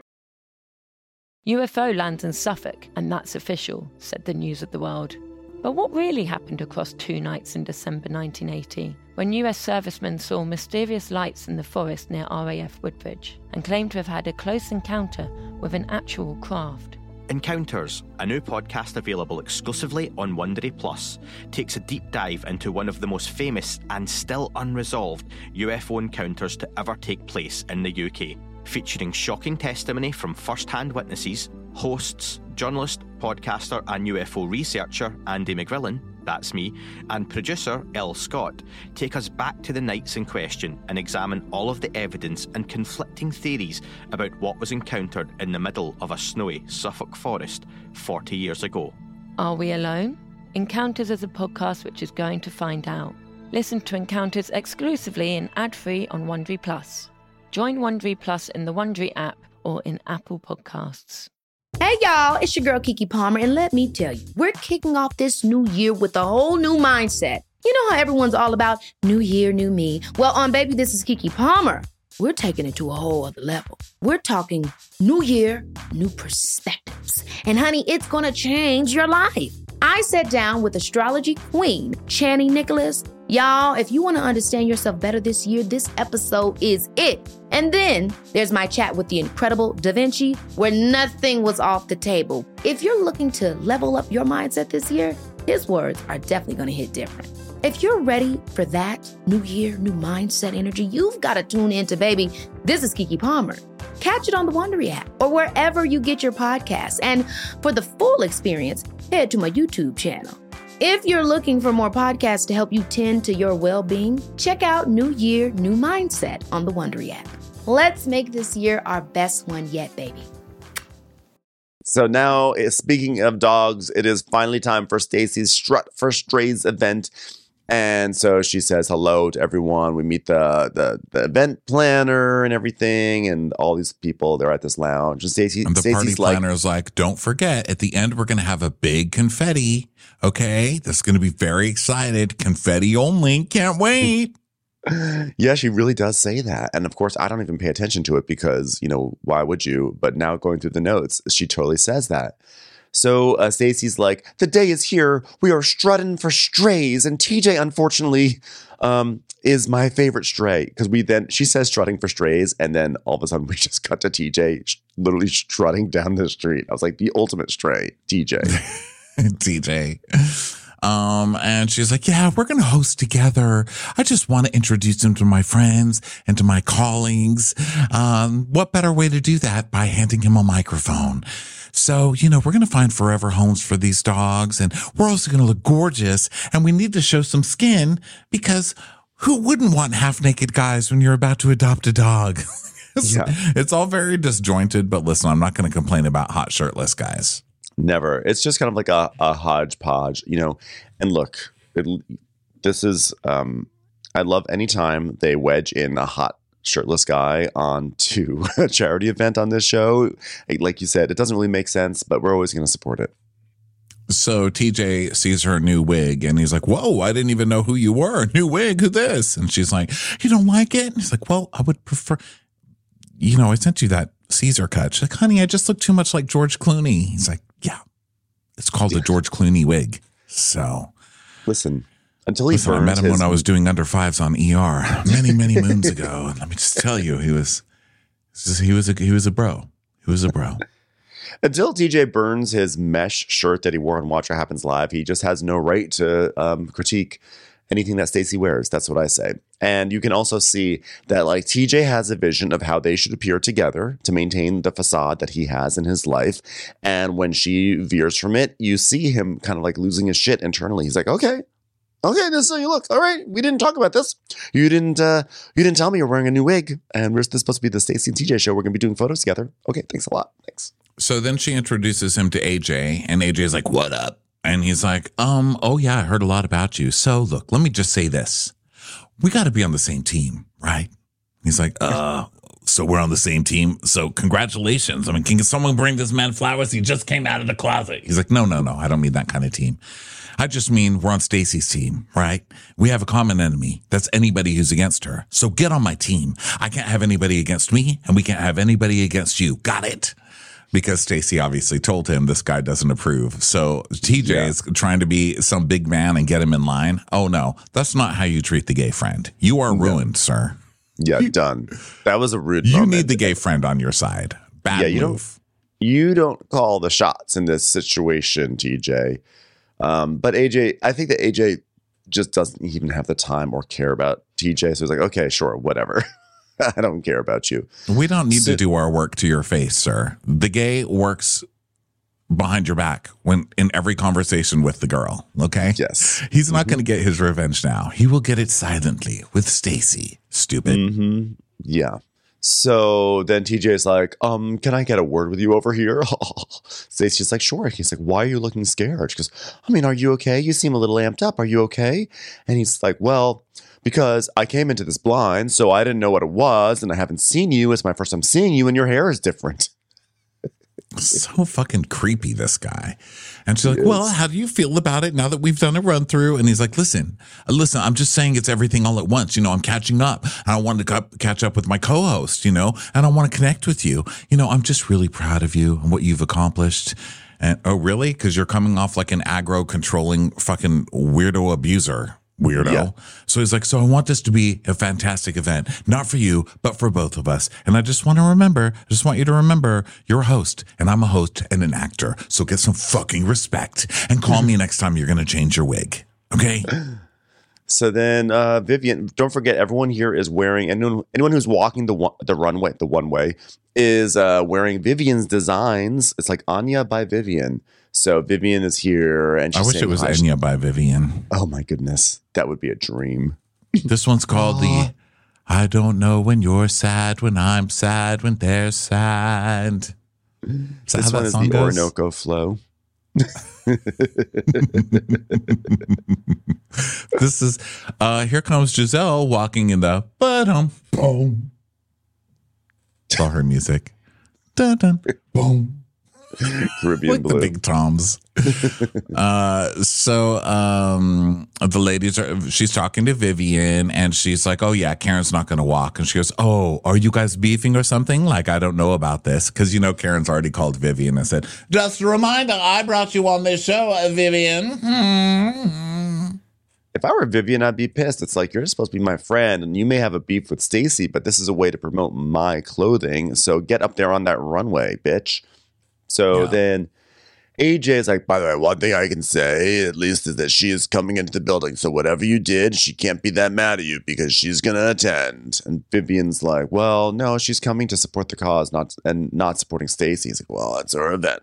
UFO lands in Suffolk, and that's official, said the News of the World. But what really happened across 2 nights in December 1980, when US servicemen saw mysterious lights in the forest near RAF Woodbridge and claimed to have had a close encounter with an actual craft? Encounters, a new podcast available exclusively on Wondery Plus, takes a deep dive into one of the most famous and still unresolved UFO encounters to ever take place in the UK, featuring shocking testimony from first-hand witnesses, hosts, journalist, podcaster and UFO researcher Andy McGrillen, that's me, and producer Elle Scott take us back to the nights in question and examine all of the evidence and conflicting theories about what was encountered in the middle of a snowy Suffolk forest 40 years ago. Are we alone? Encounters is a podcast which is going to find out. Listen to Encounters exclusively and ad-free on Wondery Plus. Join Wondery Plus in the Wondery app or in Apple Podcasts. Hey y'all, it's your girl Keke Palmer, and let me tell you, we're kicking off this new year with a whole new mindset. You know how everyone's all about new year, new me? Well, baby, this is Keke Palmer. We're taking it to a whole other level. We're talking new year, new perspectives. And honey, it's gonna change your life. I sat down with astrology queen, Chani Nicholas. Y'all, if you want to understand yourself better this year, this episode is it. And then there's my chat with the incredible Da Vinci, where nothing was off the table. If you're looking to level up your mindset this year, his words are definitely going to hit different. If you're ready for that new year, new mindset energy, you've got to tune into, baby, This is Keke Palmer. Catch it on the Wondery app or wherever you get your podcasts. And for the full experience, head to my YouTube channel. If you're looking for more podcasts to help you tend to your well-being, check out New Year, New Mindset on the Wondery app. Let's make this year our best one yet, baby. So now, speaking of dogs, it is finally time for Stacy's Strut for Strays event. And so she says hello to everyone. We meet the event planner and everything, and all these people. They're at this lounge. And the party planner is like, don't forget, at the end, we're going to have a big confetti. Okay? That's going to be very excited. Confetti only. Can't wait. Yeah, she really does say that. And of course, I don't even pay attention to it because, why would you? But now going through the notes, she totally says that. So Stacy's like, the day is here. We are strutting for strays. And TJ, unfortunately, is my favorite stray. Because she says strutting for strays. And then all of a sudden we just cut to TJ literally strutting down the street. I was like, the ultimate stray, TJ. TJ. And she's like, yeah, we're going to host together. I just want to introduce him to my friends and to my colleagues. What better way to do that by handing him a microphone? So, we're going to find forever homes for these dogs, and we're also going to look gorgeous, and we need to show some skin because who wouldn't want half-naked guys when you're about to adopt a dog? It's all very disjointed, but listen, I'm not going to complain about hot shirtless guys. Never. It's just kind of like a hodgepodge, and look, this is, I love anytime they wedge in a hot shirtless guy onto a charity event on this show. Like you said, it doesn't really make sense, but we're always going to support it. So TJ sees her new wig and he's like, whoa, I didn't even know who you were. New wig, who this? And she's like, you don't like it? And he's like, well, I would prefer, I sent you that Caesar cut. She's like, honey, I just look too much like George Clooney. He's like, yeah, it's called the George Clooney wig. So listen, until he I met him when I was doing under fives on ER many, many moons ago. And let me just tell you, he was a bro. He was a bro. Until TJ burns his mesh shirt that he wore on Watch What Happens Live, he just has no right to critique anything that Stacey wears. That's what I say. And you can also see that TJ has a vision of how they should appear together to maintain the facade that he has in his life. And when she veers from it, you see him kind of losing his shit internally. He's like, okay, this is how you look. All right, we didn't talk about this. You didn't tell me you're wearing a new wig, and this is supposed to be the Stacey and TJ show. We're gonna be doing photos together. Okay, thanks a lot. Thanks. So then she introduces him to AJ, and AJ's like, "What up?" And he's like, "Oh yeah, I heard a lot about you. So look, let me just say this: we got to be on the same team, right?" He's like, So we're on the same team. So congratulations. I mean, can someone bring this man flowers? He just came out of the closet. He's like, no. I don't mean that kind of team. I just mean we're on Stacey's team, right? We have a common enemy. That's anybody who's against her. So get on my team. I can't have anybody against me, and we can't have anybody against you. Got it? Because Stacey obviously told him this guy doesn't approve. So TJ is trying to be some big man and get him in line. Oh, no, that's not how you treat the gay friend. You are ruined, sir. Yeah, done. That was a rude You moment. need the gay friend on your side. Bad move. You don't call the shots in this situation, TJ. But AJ, I think that AJ just doesn't even have the time or care about TJ. So he's like, okay, sure, whatever. I don't care about you. We don't need to do our work to your face, sir. The gay works behind your back when in every conversation with the girl. Okay. Yes. He's not going to get his revenge now. He will get it silently with Stacey. Stupid. Mm-hmm. Yeah. So then TJ is like, can I get a word with you over here? Stacey's like, sure. He's like, why are you looking scared? She goes, I mean, are you okay? You seem a little amped up. Are you okay? And he's like, well, because I came into this blind, so I didn't know what it was, and I haven't seen you. It's my first time seeing you, and your hair is different. So fucking creepy, this guy. And she's like, well, how do you feel about it now that we've done a run through? And he's like, listen, I'm just saying it's everything all at once. I'm catching up. I want to catch up with my co-host, and I want to connect with you. I'm just really proud of you and what you've accomplished. And oh, really? Because you're coming off like an aggro controlling fucking weirdo abuser. Weirdo. Yeah. So he's like, so I want this to be a fantastic event, not for you, but for both of us. And I just want you to remember you're a host and I'm a host and an actor. So get some fucking respect and call me next time you're going to change your wig. Okay. So then Vivian, don't forget, everyone here is wearing, anyone who's walking the one way is wearing Vivian's designs. It's like Anya by Vivian. So Vivian is here, and she's I wish it was Enya by Vivian. Oh my goodness, that would be a dream. This one's called the I don't know when you're sad, when I'm sad, when they're sad. This one is the Orinoco flow. This is here comes Giselle walking in the boom. Saw her music. Dun, dun, boom. Caribbean like Blue. The big toms. So the ladies she's talking to Vivian and she's like, oh yeah, Karen's not going to walk. And she goes, oh, are you guys beefing or something? Like, I don't know about this. Cause Karen's already called Vivian and said, just a reminder, I brought you on this show, Vivian. If I were Vivian, I'd be pissed. It's like, you're supposed to be my friend and you may have a beef with Stacy, but this is a way to promote my clothing. So get up there on that runway, bitch. So then AJ is like, by the way, one thing I can say, at least, is that she is coming into the building. So whatever you did, she can't be that mad at you because she's going to attend. And Vivian's like, well, no, she's coming to support the cause, not supporting Stacy. He's like, well, it's her event.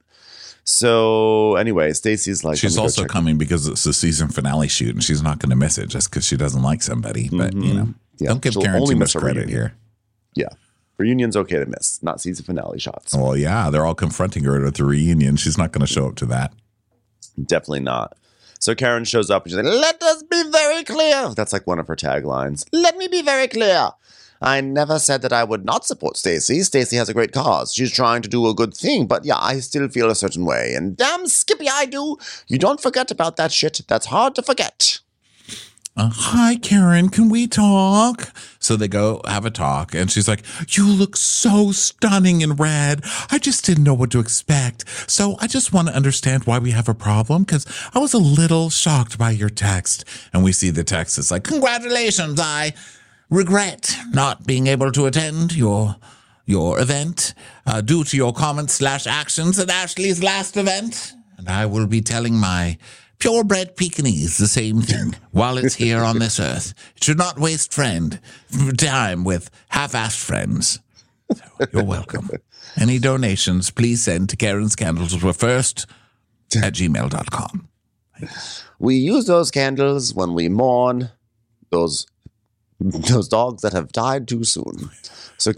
So anyway, Stacy's like, she's also coming because it's the season finale shoot and she's not going to miss it just because she doesn't like somebody. But, don't give Karen too much credit here. Yeah. Reunion's okay to miss, not season finale shots. Well, yeah, they're all confronting her at the reunion. She's not going to show up to that. Definitely not. So Karen shows up and she's like, let us be very clear. That's like one of her taglines. Let me be very clear. I never said that I would not support Stacy. Stacy has a great cause. She's trying to do a good thing, but yeah, I still feel a certain way. And damn Skippy, I do. You don't forget about that shit. That's hard to forget. Hi, Karen, can we talk? So they go have a talk, and she's like, you look so stunning in red. I just didn't know what to expect. So I just want to understand why we have a problem, because I was a little shocked by your text. And we see the text. It's like, congratulations, I regret not being able to attend your event due to your comments/actions at Ashley's last event. And I will be telling my purebred Pekingese the same thing while it's here on this earth. It should not waste time with half-assed friends. So you're welcome. Any donations, please send to Karen's Candles first at gmail.com. We use those candles when we mourn those dogs that have died too soon. So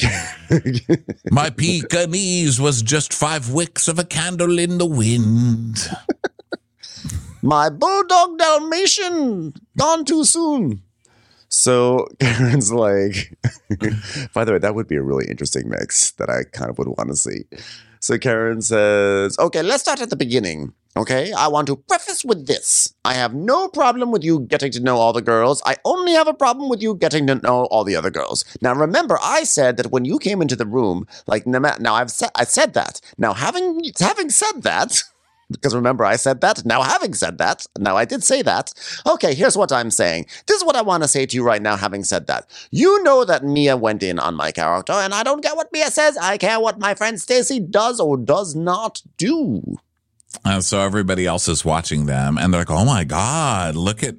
my Pekingese was just 5 wicks of a candle in the wind. My bulldog Dalmatian gone too soon. So Karen's like, by the way, that would be a really interesting mix that I kind of would want to see. So Karen says, okay, let's start at the beginning. Okay, I want to preface with this. I have no problem with you getting to know all the girls. I only have a problem with you getting to know all the other girls. Now, remember, I said that when you came into the room, like, now I said that. Now, having said that, because remember, I said that. Now, having said that, now I did say that. Okay, here's what I'm saying. This is what I want to say to you right now, having said that. You know that Mia went in on my character, and I don't care what Mia says. I care what my friend Stacy does or does not do. So everybody else is watching them, and they're like, "Oh my God, look at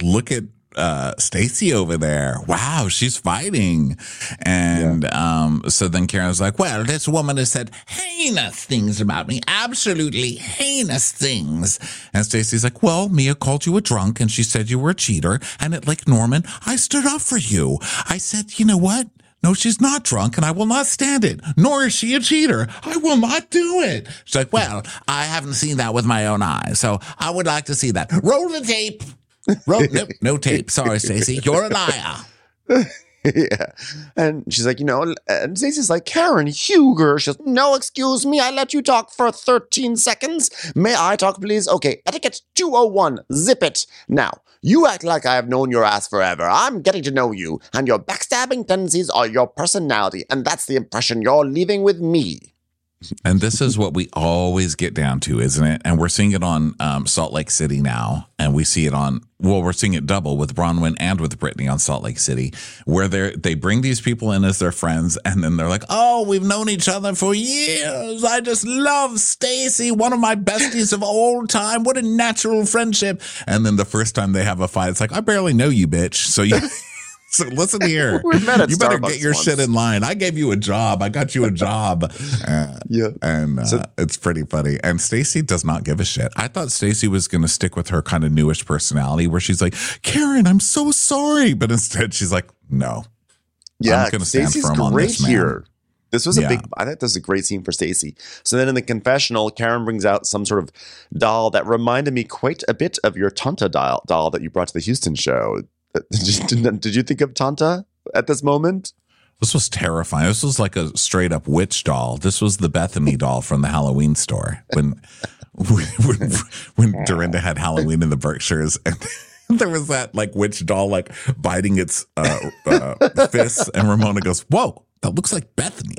Stacy over there! Wow, she's fighting." And so then Karen's like, "Well, this woman has said heinous things about me, absolutely heinous things." And Stacy's like, "Well, Mia called you a drunk, and she said you were a cheater. And at Lake Norman, I stood up for you. I said, you know what? No, she's not drunk, and I will not stand it. Nor is she a cheater. I will not do it." She's like, "Well, I haven't seen that with my own eyes, so I would like to see that. Roll the tape." Nope, no tape. Sorry, Stacy. You're a liar. Yeah. And she's like, and Stacey's like, Karen Huger. She goes, no, excuse me. I let you talk for 13 seconds. May I talk, please? Okay, etiquette 201. Zip it. Now, you act like I have known your ass forever. I'm getting to know you, and your backstabbing tendencies are your personality, and that's the impression you're leaving with me. And this is what we always get down to, isn't it? And we're seeing it on Salt Lake City now. And we see it we're seeing it double with Bronwyn and with Brittany on Salt Lake City, where they bring these people in as their friends. And then they're like, oh, we've known each other for years. I just love Stacy, one of my besties of all time. What a natural friendship. And then the first time they have a fight, it's like, I barely know you, bitch. So you... So listen here, you better Starbucks get your shit in line. I gave you a job. I got you a job. And it's pretty funny. And Stacy does not give a shit. I thought Stacy was going to stick with her kind of newish personality where she's like, Karen, I'm so sorry. But instead she's like, no. Yeah, I'm going to stand Stacey's firm on great this, man. here. This was I thought this was a great scene for Stacey. So then in the confessional, Karen brings out some sort of doll that reminded me quite a bit of your Tonta doll that you brought to the Houston show. Did you think of Tonta at this moment? This was terrifying. This was like a straight up witch doll. This was the Bethany doll from the Halloween store when Dorinda had Halloween in the Berkshires, and there was that like witch doll like biting its fists, and Ramona goes, "Whoa, that looks like Bethany."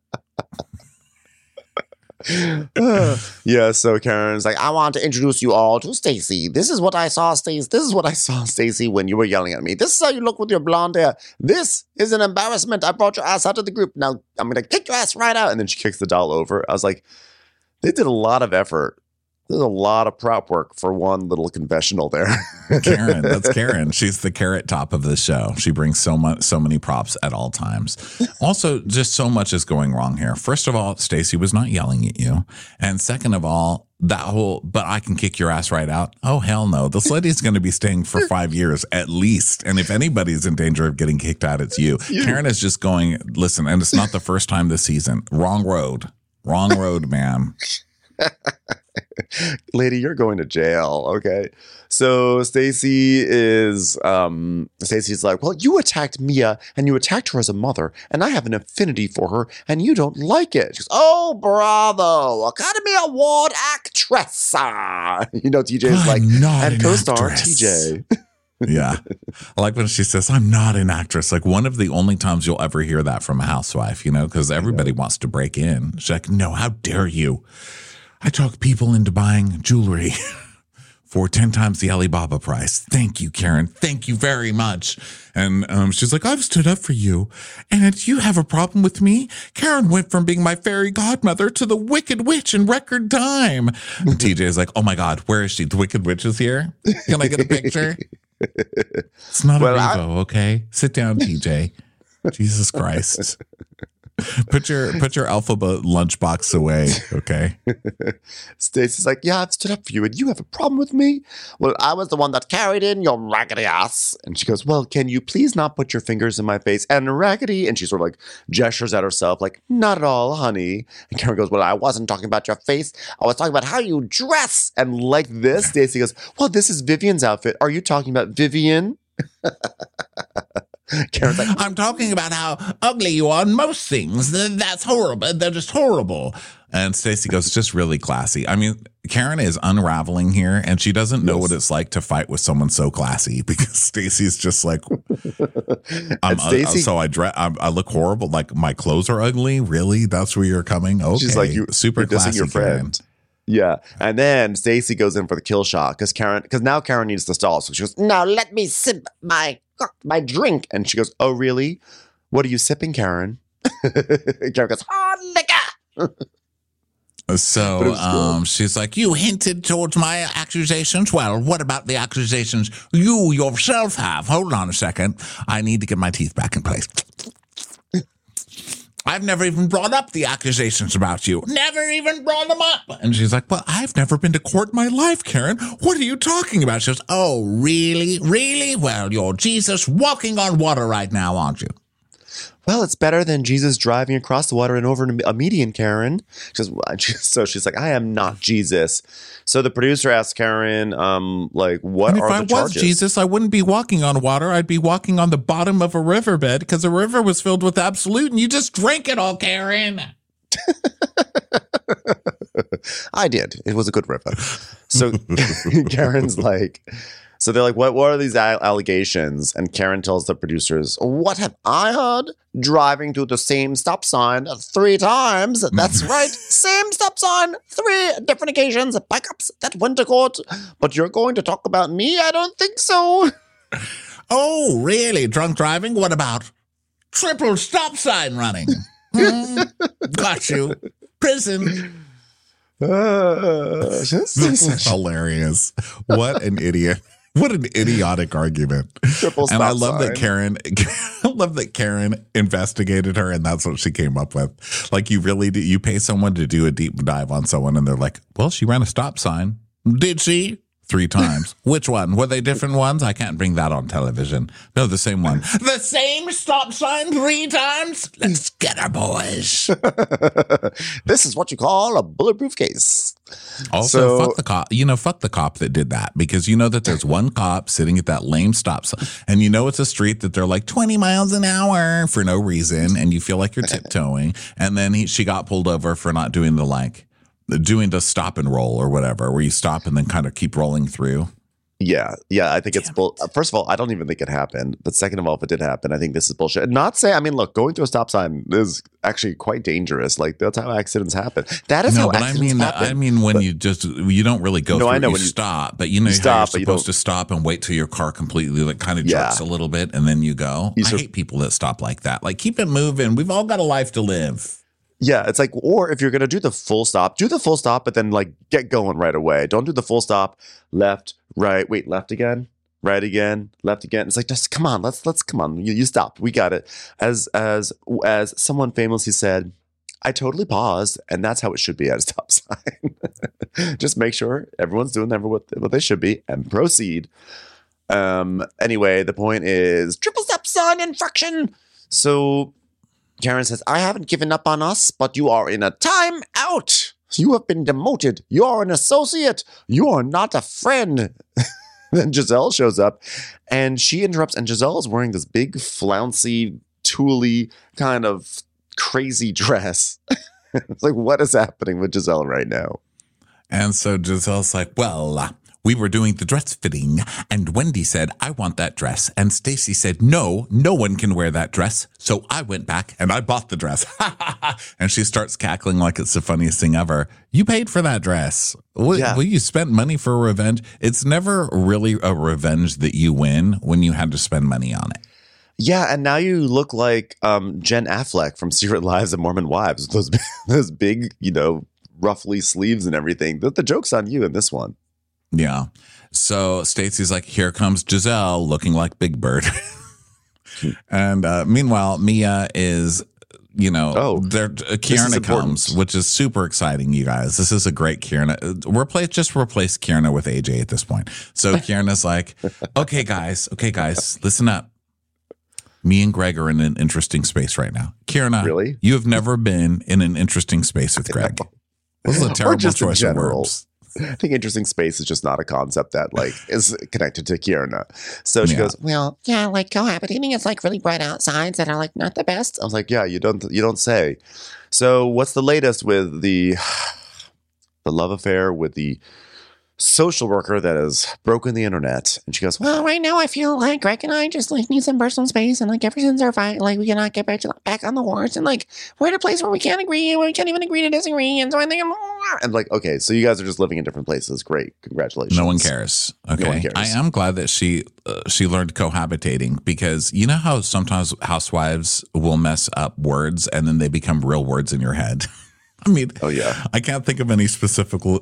Yeah, so Karen's like, I want to introduce you all to Stacey. This is what I saw, Stacey. This is what I saw, Stacey, when you were yelling at me. This is how you look with your blonde hair. This is an embarrassment. I brought your ass out of the group. Now I'm going to kick your ass right out. And then she kicks the doll over. I was like, they did a lot of effort. There's a lot of prop work for one little confessional there. Karen, that's Karen. She's the carrot top of the show. She brings so many props at all times. Also, just so much is going wrong here. First of all, Stacey was not yelling at you. And second of all, that whole, but I can kick your ass right out. Oh, hell no. This lady's going to be staying for 5 years at least. And if anybody's in danger of getting kicked out, it's you. Karen is just going, listen, and it's not the first time this season. Wrong road, ma'am. Lady, you're going to jail, okay? So Stacey's like, well, you attacked Mia and you attacked her as a mother, and I have an affinity for her, and you don't like it. She goes, oh, bravo, Academy Award actress. You know, TJ's like, and co-star TJ. Yeah. I like when she says, I'm not an actress. Like one of the only times you'll ever hear that from a housewife, you know, because everybody wants to break in. She's like, no, how dare you? I talk people into buying jewelry for 10 times the Alibaba price. Thank you, Karen. Thank you very much. And she's like, I've stood up for you. And you have a problem with me? Karen went from being my fairy godmother to the Wicked Witch in record time. TJ is like, oh my God, where is she? The Wicked Witch is here? Can I get a picture? It's not a Revo, okay? Sit down, TJ. Jesus Christ. Put your alphabet lunchbox away, okay? Stacey's like, yeah, I've stood up for you, and you have a problem with me? Well, I was the one that carried in your raggedy ass. And she goes, well, can you please not put your fingers in my face? And raggedy, and she sort of like gestures at herself, like, not at all, honey. And Karen goes, well, I wasn't talking about your face. I was talking about how you dress. And like this, Stacey goes, well, this is Vivian's outfit. Are you talking about Vivian? Karen's like, I'm talking about how ugly you are in most things. That's horrible. They're just horrible. And Stacey goes, just really classy. I mean, Karen is unraveling here, and she doesn't know what it's like to fight with someone so classy because Stacey's just like, I look horrible. Like my clothes are ugly. Really? That's where you're coming? Okay. She's like, super classy, your friend. Karen. Yeah. And then Stacey goes in for the kill shot because now Karen needs to stall. So she goes, now let me sip my drink. And she goes, oh, really? What are you sipping, Karen? Karen goes, hard liquor. So she's like, you hinted towards my accusations. Well, what about the accusations you yourself have? Hold on a second. I need to get my teeth back in place. I've never even brought up the accusations about you. Never even brought them up. And she's like, well, I've never been to court in my life, Karen. What are you talking about? She goes, oh, really? Really? Well, you're Jesus walking on water right now, aren't you? Well, it's better than Jesus driving across the water and over a median, Karen. So she's like, I am not Jesus. So the producer asks Karen, like, what are the charges? If I was Jesus, I wouldn't be walking on water. I'd be walking on the bottom of a riverbed because the river was filled with Absolute and you just drank it all, Karen. I did. It was a good river. So Karen's like... So they're like, what are these allegations? And Karen tells the producers, what have I heard? Driving to the same stop sign 3 times. That's right. Same stop sign, 3 different occasions. Backups that went to court. But you're going to talk about me? I don't think so. Oh, really? Drunk driving? What about triple stop sign running? Got you. Prison. This is hilarious. What an idiot. What an idiotic argument. And I love that Karen investigated her and that's what she came up with. Like you really do, you pay someone to do a deep dive on someone and they're like, well, she ran a stop sign. Did she? 3 times. Which one? Were they different ones? I can't bring that on television. No, the same one. The same stop sign 3 times? Let's get her, boys. This is what you call a bulletproof case. Also, fuck the cop. Fuck the cop that did that, because you know that there's one cop sitting at that lame stop sign, and you know it's a street that they're like 20 miles an hour for no reason, and you feel like you're tiptoeing, and then she got pulled over for not doing the stop and roll or whatever, where you stop and then kind of keep rolling through. Yeah, I think it's first of all, I don't even think it happened. But second of all, if it did happen, I think this is bullshit. And look, going through a stop sign is actually quite dangerous. Like, that's how accidents happen. That is how accidents happen. I mean, when you don't really go through, you stop, but you're supposed to stop and wait till your car completely kind of jerks a little bit, and then you go. I hate people that stop like that. Like, keep it moving. We've all got a life to live. Yeah, it's like, or if you're going to do the full stop, but then get going right away. Don't do the full stop, left, right, wait, left again, right again, left again. It's like, just come on, let's come on. You stop. We got it. As someone famously said, I totally paused, and that's how it should be at a stop sign. Just make sure everyone's doing what they should be and proceed. Anyway, the point is triple stop sign infraction. So Karen says, I haven't given up on us, but you are in a time out. You have been demoted. You are an associate. You are not a friend. Then Giselle shows up and she interrupts. And Giselle is wearing this big, flouncy, tuley kind of crazy dress. It's like, what is happening with Giselle right now? And so Giselle's like, well, we were doing the dress fitting, and Wendy said, I want that dress. And Stacy said, no one can wear that dress. So I went back and I bought the dress. And she starts cackling like it's the funniest thing ever. You paid for that dress. Well, you spent money for revenge. It's never really a revenge that you win when you had to spend money on it. Yeah, and now you look like Jen Affleck from Secret Lives of Mormon Wives. Those big, ruffly sleeves and everything. The joke's on you in this one. Yeah. So Stacey's like, here comes Giselle looking like Big Bird. And meanwhile, Mia is, Kierna comes, which is super exciting, you guys. This is a great Kierna. Just replace Kierna with AJ at this point. So Kierna's like, okay, guys, listen up. Me and Greg are in an interesting space right now. Kierna, really? You have never been in an interesting space with Greg. This is a terrible choice of words. I think interesting space is just not a concept that is connected to Kierna. So she goes, well, yeah, cohabitating is really bright outsides that are not the best. I was like, yeah, you don't say. So what's the latest with the love affair with the social worker that has broken the internet? And she goes, well, right now I feel like Greg and I just need some personal space, and ever since our fight, we cannot get back on the horse, and we're at a place where we can't agree, and we can't even agree to disagree, and so I think okay, so you guys are just living in different places. Great, congratulations. No one cares. Okay, no one cares. I am glad that she learned cohabitating, because you know how sometimes housewives will mess up words and then they become real words in your head. I mean, oh yeah, I can't think of any specifical.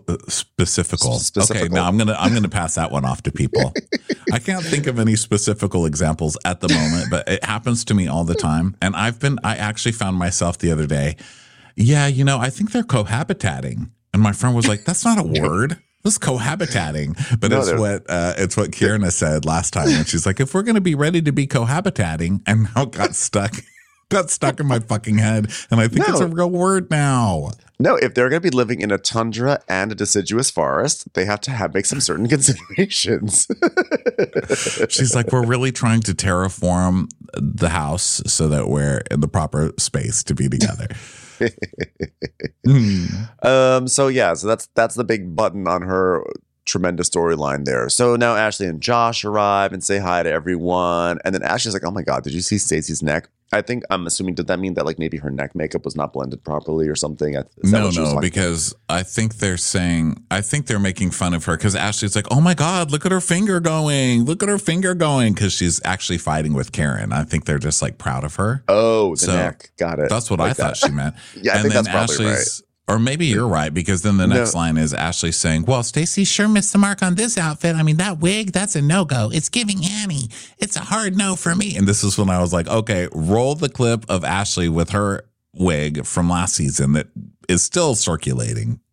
Okay, now I'm gonna pass that one off to people. I can't think of any specifical examples at the moment, but it happens to me all the time. And I actually found myself the other day. Yeah, I think they're cohabitating, and my friend was like, "That's not a word. This is cohabitating." But it's what Kierna said last time, and she's like, "If we're gonna be ready to be cohabitating," and now it got stuck in my fucking head, and I think it's a real word now. No, if they're going to be living in a tundra and a deciduous forest, they have to make some certain considerations. She's like, we're really trying to terraform the house so that we're in the proper space to be together. So that's the big button on her tremendous storyline there. So now Ashley and Josh arrive and say hi to everyone, and then Ashley's like, oh my god, did you see Stacey's neck? I'm assuming, did that mean that maybe her neck makeup was not blended properly or something? No, because I think they're making fun of her, because Ashley's like, oh my god, look at her finger going, because she's actually fighting with Karen. I think they're just proud of her. Oh, the neck, got it. That's what I thought she meant. Yeah, I think that's probably right. Or maybe you're right, because then the next line is Ashley saying, well, Stacey sure missed the mark on this outfit. I mean, that wig, that's a no-go. It's giving Annie. It's a hard no for me. And this is when I was like, okay, roll the clip of Ashley with her wig from last season that is still circulating.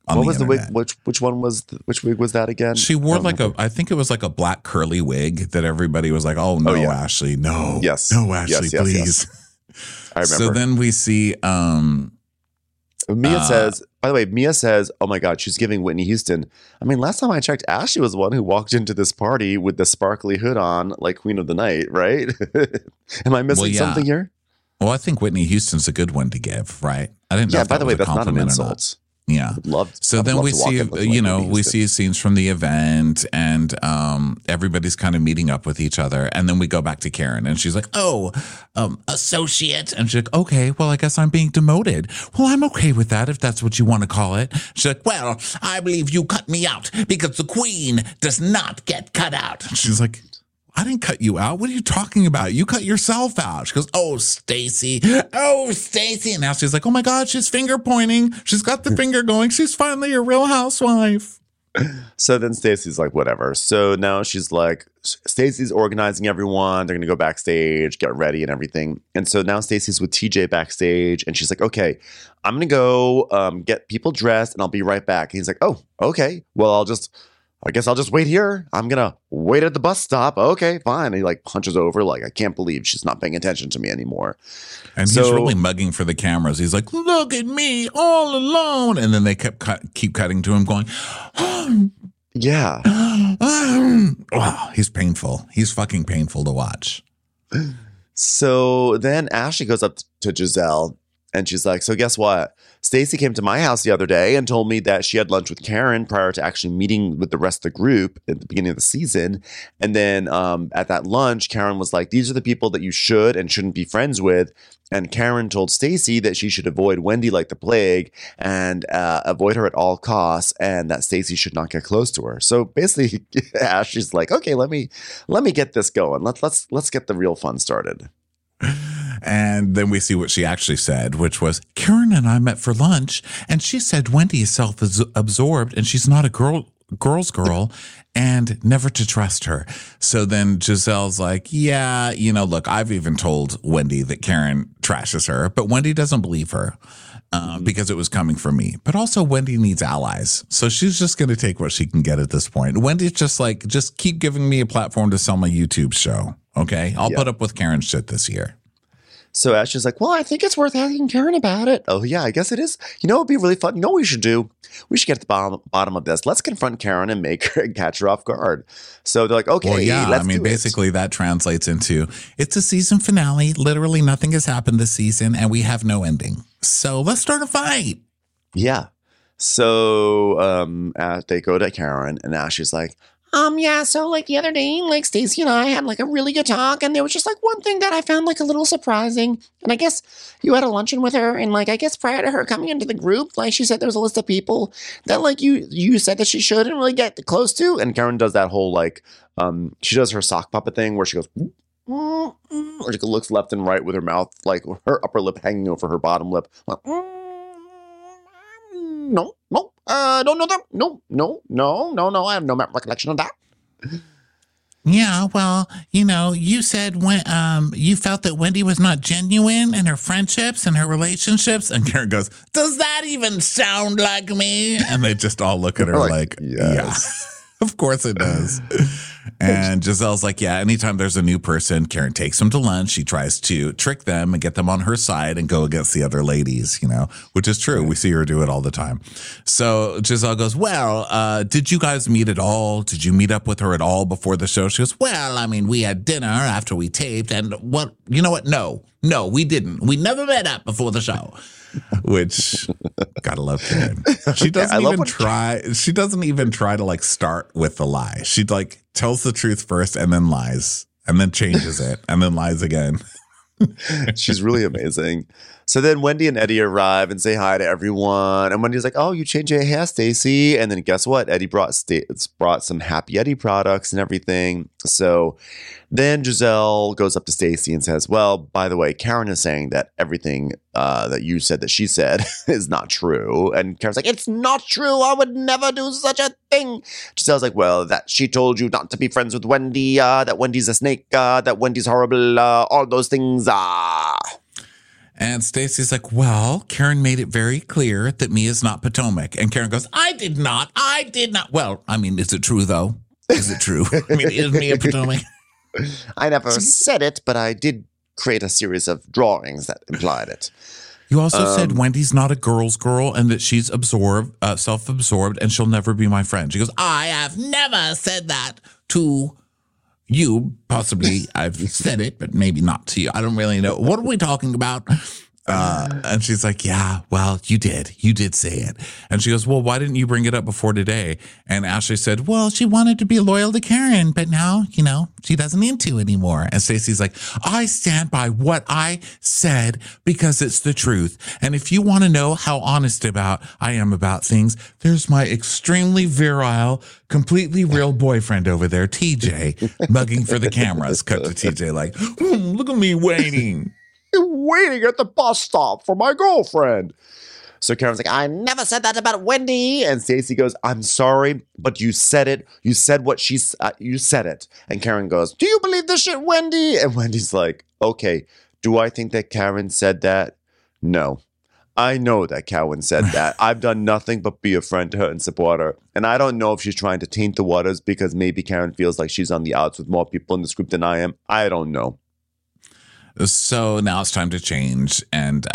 on What the was the wig? internet. Which one was which wig was that again? She wore I think it was like a black curly wig that everybody was like, oh no, Ashley, no. Yes. No, Ashley, Yes, please. I remember. So then we see Mia says, by the way, Mia says, oh my God, she's giving Whitney Houston. I mean, last time I checked, Ashley was the one who walked into this party with the sparkly hood on, like Queen of the Night, right? Am I missing something here? Well, I think Whitney Houston's a good one to give, right? I didn't know. Yeah, if by that the was way, a that's not an compliment or insult. Yeah. So then we see, we see scenes from the event and everybody's kind of meeting up with each other. And then we go back to Karen and she's like, associate. And she's like, okay, well, I guess I'm being demoted. Well, I'm okay with that if that's what you want to call it. She's like, well, I believe you cut me out because the queen does not get cut out. She's like, I didn't cut you out. What are you talking about? You cut yourself out. She goes, oh, Stacey. And now she's like, oh my God, she's finger pointing. She's got the finger going. She's finally a real housewife. So then Stacey's like, whatever. So now she's like, Stacey's organizing everyone. They're going to go backstage, get ready and everything. And so now Stacey's with TJ backstage and she's like, okay, I'm going to go get people dressed and I'll be right back. And he's like, oh, okay. Well, I guess I'll just wait here. I'm going to wait at the bus stop. Okay, fine. And he like punches over. Like, I can't believe she's not paying attention to me anymore. And he's really mugging for the cameras. He's like, look at me all alone. And then they keep cutting to him going, yeah. Wow, he's painful. He's fucking painful to watch. So then Ashley goes up to Giselle and she's like, so guess what? Stacey came to my house the other day and told me that she had lunch with Karen prior to actually meeting with the rest of the group at the beginning of the season. And then at that lunch, Karen was like, these are the people that you should and shouldn't be friends with. And Karen told Stacey that she should avoid Wendy like the plague and avoid her at all costs, and that Stacey should not get close to her. So basically, Ashley's like, okay, let me get this going. Let's get the real fun started. And then we see what she actually said, which was, Karen and I met for lunch, and she said Wendy is self-absorbed and she's not a girl's girl and never to trust her. So then Giselle's like, yeah, look, I've even told Wendy that Karen trashes her, but Wendy doesn't believe her because it was coming from me. But also Wendy needs allies. So she's just going to take what she can get at this point. Wendy's just like, just keep giving me a platform to sell my YouTube show. Okay, I'll put up with Karen's shit this year. So Ashley's like, well, I think it's worth asking Karen about it. Oh, yeah, I guess it is. It'd be really fun. You know what we should do? We should get to the bottom of this. Let's confront Karen and make her catch her off guard. So they're like, okay, well, yeah, let's do basically that translates into, it's a season finale. Literally nothing has happened this season and we have no ending. So let's start a fight. Yeah. So they go to Karen and Ashley's like, so like the other day, like Stacey and I had like a really good talk and there was just like one thing that I found like a little surprising. And I guess you had a luncheon with her and like, I guess prior to her coming into the group, like she said, there was a list of people that like you said that she shouldn't really get close to. And Karen does that whole like, she does her sock puppet thing where she goes, or she looks left and right with her mouth, like her upper lip hanging over her bottom lip. Like, no, don't know that. No. I have no recollection of that. Yeah, well, you said when you felt that Wendy was not genuine in her friendships and her relationships. And Karen goes, does that even sound like me? And they just all look at her like, yes. Yeah, of course it does. And Giselle's like, yeah, anytime there's a new person, Karen takes them to lunch. She tries to trick them and get them on her side and go against the other ladies, which is true. We see her do it all the time. So Giselle goes, well, did you guys meet at all? Did you meet up with her at all before the show? She goes, well, I mean, we had dinner after we taped. And you know what? No, we didn't. We never met up before the show. Which, gotta love Karen. She doesn't even try. She doesn't even try to like start with the lie. She like tells the truth first and then lies and then changes it and then lies again. She's really amazing. So then Wendy and Eddie arrive and say hi to everyone. And Wendy's like, oh, you changed your hair, Stacey. And then guess what? Eddie brought some Happy Eddie products and everything. So then Giselle goes up to Stacey and says, well, by the way, Karen is saying that everything that you said that she said is not true. And Karen's like, it's not true. I would never do such a thing. Giselle's like, well, that she told you not to be friends with Wendy, that Wendy's a snake, that Wendy's horrible, all those things. And Stacy's like, well, Karen made it very clear that Mia's not Potomac. And Karen goes, I did not. Well, I mean, is it true, though? Is it true? I mean, is Mia Potomac? I never said it, but I did create a series of drawings that implied it. You also said Wendy's not a girl's girl and that she's self-absorbed, and she'll never be my friend. She goes, I have never said that to you. Possibly I've said it, but maybe not to you. I don't really know. What are we talking about? And she's like, yeah, well, you did say it. And she goes, well, why didn't you bring it up before today? And Ashley said, well, she wanted to be loyal to Karen, but now, she doesn't need to anymore. And Stacey's like, I stand by what I said because it's the truth. And if you want to know how honest I am about things, there's my extremely virile, completely real boyfriend over there, TJ, mugging for the cameras. Cut to TJ like, look at me waiting. Waiting at the bus stop for my girlfriend. So Karen's like, I never said that about Wendy. And Stacey goes, I'm sorry, but you said it. You said what you said it. And Karen goes, do you believe this shit, Wendy? And Wendy's like, okay, do I think that Karen said that? No. I know that Karen said that. I've done nothing but be a friend to her and support her. And I don't know if she's trying to taint the waters because maybe Karen feels like she's on the outs with more people in this group than I am. I don't know. So now it's time to change. And,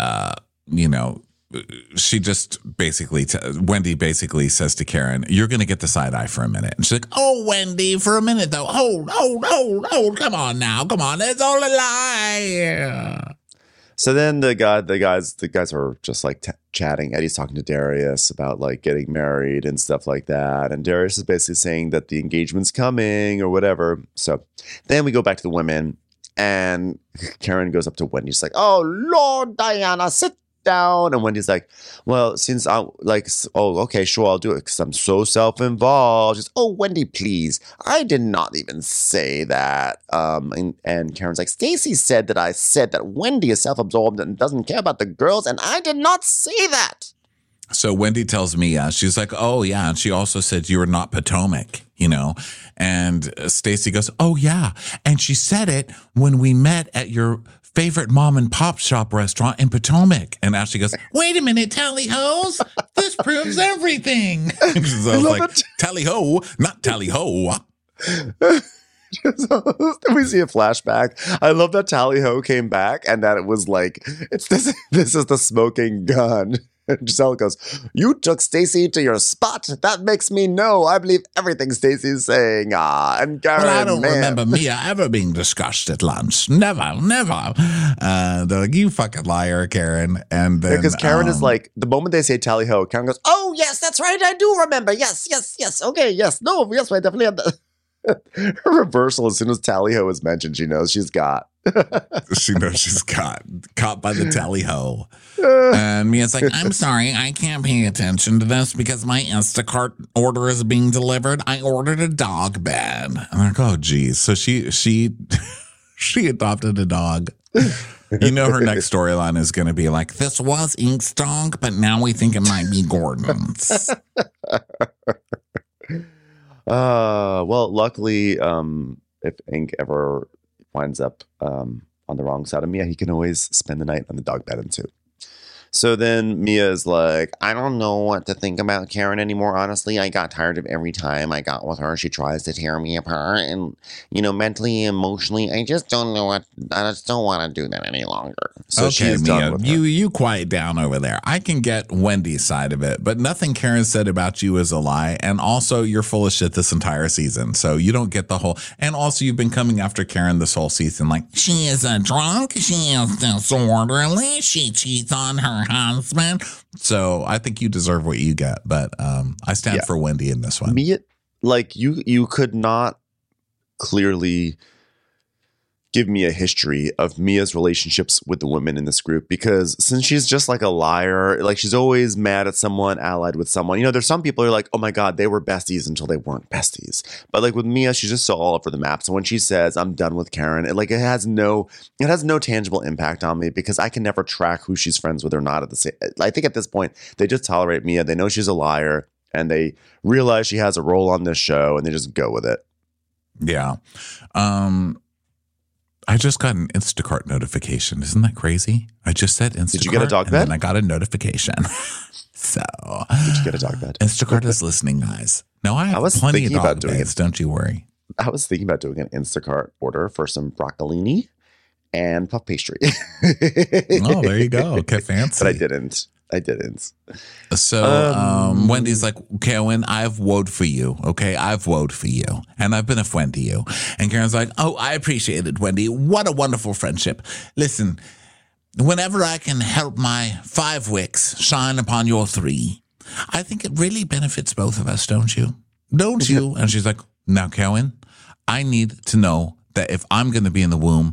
she just basically, Wendy basically says to Karen, you're going to get the side eye for a minute. And she's like, oh, Wendy, for a minute, though. Hold. Come on now. Come on. It's all a lie. So then the guys are just like chatting. Eddie's talking to Darius about like getting married and stuff like that. And Darius is basically saying that the engagement's coming or whatever. So then we go back to the women. And Karen goes up to Wendy. She's like, oh, Lord, Diana, sit down. And Wendy's like, well, since I'm like, oh, okay, sure, I'll do it because I'm so self-involved. She's, oh, Wendy, please. I did not even say that. And Karen's like, Stacey said that I said that Wendy is self-absorbed and doesn't care about the girls. And I did not say that. So Wendy tells Mia, she's like, oh, yeah. And she also said you were not Potomac, And Stacey goes, oh, yeah. And she said it when we met at your favorite mom and pop shop restaurant in Potomac. And Ashley goes, wait a minute, tally hoes. This proves everything. So I was like, tally ho, not tally ho. We see a flashback. I love that Tally Ho came back and that it was like, this is the smoking gun. And Giselle goes, you took Stacey to your spot. That makes me know. I believe everything Stacey's saying. And Karen, well, I don't remember Mia ever being discussed at lunch. Never. They're like, you fucking liar, Karen. And then because Karen is like, the moment they say Tally Ho, Karen goes, oh, yes, that's right. I do remember. Yes. Okay, yes. No, yes, I definitely have that. Her reversal, as soon as Tally Ho is mentioned, she knows she's got. She knows she's caught by the Tally Ho. And Mia's like, I'm sorry, I can't pay attention to this because my Instacart order is being delivered. I ordered a dog bed. I'm like, oh, geez. So she adopted a dog. Her next storyline is going to be like, this was Ink's dog, but now we think it might be Gordon's. Well, luckily, if Ink ever winds up on the wrong side of Mia, he can always spend the night on the dog bed too. So then Mia is like, I don't know what to think about Karen anymore. Honestly, I got tired of every time I got with her. She tries to tear me apart. And, mentally, emotionally, I just don't know I just don't want to do that any longer. So okay, she's Mia, done with her. you quiet down over there. I can get Wendy's side of it, but nothing Karen said about you is a lie. And also, you're full of shit this entire season. So you don't get the whole. And also, you've been coming after Karen this whole season. Like, she is a drunk. She is disorderly. She cheats on her husband. So I think you deserve what you get, but I stand for Wendy in this one. Mia, like you could not clearly give me a history of Mia's relationships with the women in this group, because since she's just like a liar, like she's always mad at someone, allied with someone. There's some people who are like, oh my God, they were besties until they weren't besties. But like with Mia, she's just so all over the map. So when she says, I'm done with Karen, it has no tangible impact on me because I can never track who she's friends with or not at the same. I think at this point, they just tolerate Mia. They know she's a liar and they realize she has a role on this show and they just go with it. Yeah. I just got an Instacart notification. Isn't that crazy? I just said Instacart. Did you get a dog bed? And I got a notification. So, did you get a dog bed? Instacart is listening, guys. No, I have plenty of dog beds. Don't you worry. I was thinking about doing an Instacart order for some broccolini and puff pastry. Oh, there you go. Okay, fancy. But I didn't. So Wendy's like, Karen, I've woed for you. Okay, I've woed for you. And I've been a friend to you. And Karen's like, oh, I appreciate it, Wendy. What a wonderful friendship. Listen, whenever I can help my 5 wicks shine upon your 3, I think it really benefits both of us, don't you? Don't you? And she's like, now, Karen, I need to know that if I'm going to be in the womb,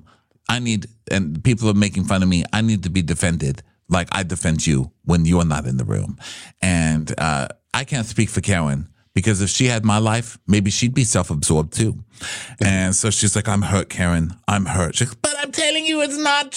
and people are making fun of me, I need to be defended like I defend you when you're not in the room. And I can't speak for Karen, because if she had my life, maybe she'd be self-absorbed too. And so she's like, I'm hurt, Karen. I'm hurt. She's like, but I'm telling you it's not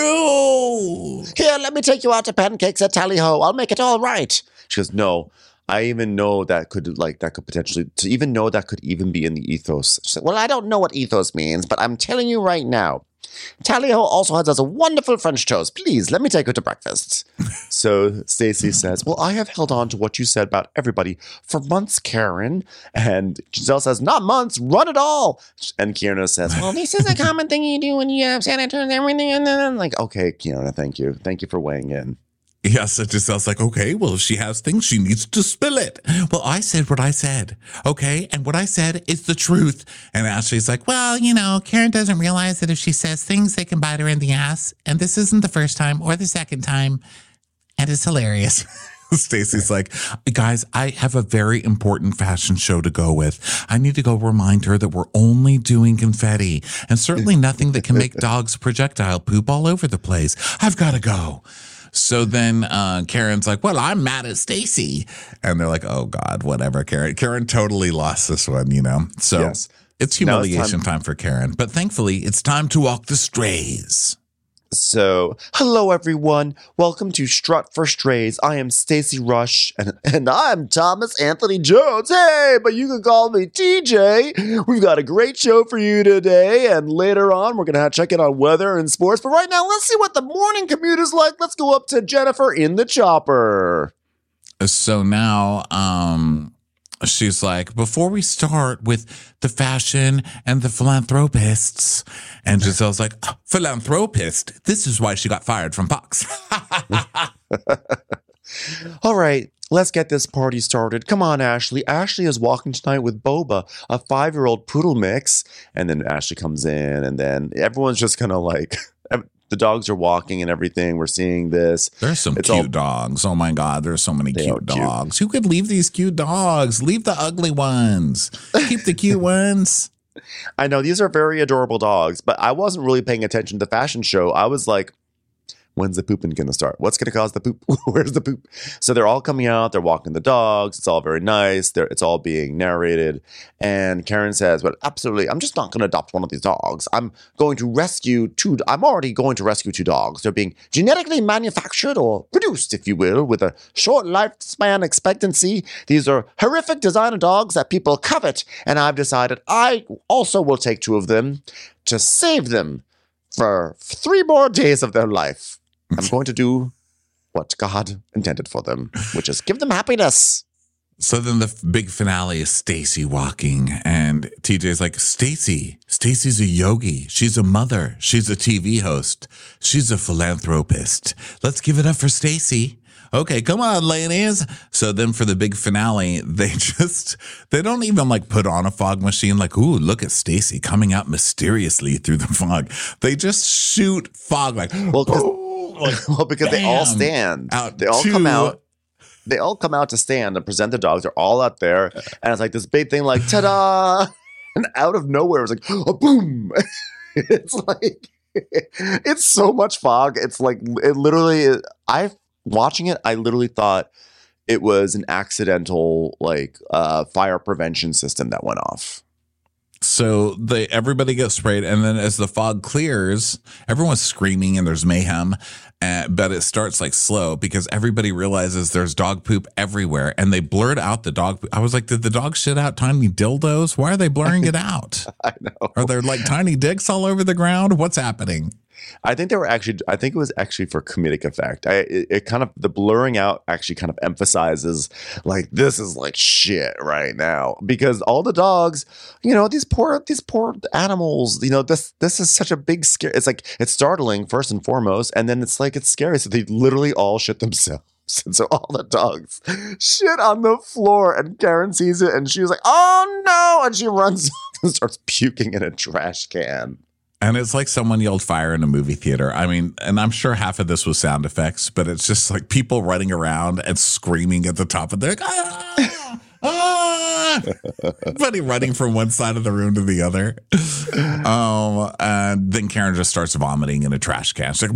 true. Here, let me take you out to Pancakes at Tally Ho. I'll make it all right. She goes, no. I even know that could potentially, to even know that could even be in the ethos. She said, well, I don't know what ethos means, but I'm telling you right now, Tally Ho also has a wonderful French toast. Please, let me take her to breakfast. So Stacey says, well, I have held on to what you said about everybody for months, Karen. And Giselle says, not months, run it all. And Kiana says, well, this is a common thing you do when you have senators and everything. And then I'm like, okay, Kiana, thank you. Thank you for weighing in. Yes, so Giselle's like, okay, well, if she has things, she needs to spill it. Well, I said what I said, okay? And what I said is the truth. And Ashley's like, well, Karen doesn't realize that if she says things, they can bite her in the ass. And this isn't the first time or the second time. And it's hilarious. Stacey's like, guys, I have a very important fashion show to go with. I need to go remind her that we're only doing confetti and certainly nothing that can make dogs projectile poop all over the place. I've got to go. So then Karen's like, well, I'm mad at Stacey. And they're like, oh, God, whatever, Karen. Karen totally lost this one, So yes. It's humiliation time for Karen. But thankfully, it's time to walk the strays. So, hello, everyone. Welcome to Strut for Strays. I am Stacey Rush, and I'm Thomas Anthony Jones. Hey, but you can call me TJ. We've got a great show for you today, and later on, we're going to check in on weather and sports. But right now, let's see what the morning commute is like. Let's go up to Jennifer in the chopper. So now, she's like, before we start with the fashion and the philanthropists, and Giselle's like, philanthropist? This is why she got fired from Fox. All right, let's get this party started. Come on, Ashley. Ashley is walking tonight with Boba, a 5-year-old poodle mix. And then Ashley comes in, and then everyone's just kind of like... The dogs are walking and everything. We're seeing this. There's some cute dogs. Oh, my God. There's so many cute dogs. Who could leave these cute dogs? Leave the ugly ones. Keep the cute ones. I know. These are very adorable dogs, but I wasn't really paying attention to the fashion show. I was like, when's the pooping going to start? What's going to cause the poop? Where's the poop? So they're all coming out. They're walking the dogs. It's all very nice. It's all being narrated. And Karen says, well, absolutely. I'm just not going to adopt one of these dogs. I'm already going to rescue 2 dogs. They're being genetically manufactured or produced, if you will, with a short lifespan expectancy. These are horrific designer dogs that people covet. And I've decided I also will take 2 of them to save them for 3 more days of their life. I'm going to do what God intended for them, which is give them happiness. So then the big finale is Stacey walking, and TJ's like, Stacey's a yogi. She's a mother. She's a TV host. She's a philanthropist. Let's give it up for Stacey. Okay, come on, ladies. So then for the big finale, they don't even put on a fog machine like, ooh, look at Stacey coming out mysteriously through the fog. They just shoot fog because they all stand. They all come out. They all come out to stand and present the dogs. They're all out there. And it's like this big thing like, ta-da! And out of nowhere, it's like, oh, boom! It's like, it's so much fog. It's like, it literally, watching it, I literally thought it was an accidental fire prevention system that went off. So everybody gets sprayed, and then as the fog clears, everyone's screaming and there's mayhem. but it starts like slow because everybody realizes there's dog poop everywhere, and they blurred out the dog poop. I was like, did the dog shit out tiny dildos? Why are they blurring it out? I know. Are there like tiny dicks all over the ground? What's happening? I think it was actually for comedic effect. It kind of, the blurring out actually kind of emphasizes like, this is like shit right now, because all the dogs, these poor animals, this is such a big scare. It's like, it's startling first and foremost, and then it's like, it's scary. So they literally all shit themselves. And so all the dogs shit on the floor, and Karen sees it and she's like, oh no. And she runs off and starts puking in a trash can. And it's like someone yelled fire in a movie theater. I mean, and I'm sure half of this was sound effects, but it's just like people running around and screaming at the top of their, everybody running from one side of the room to the other. And then Karen just starts vomiting in a trash can. She's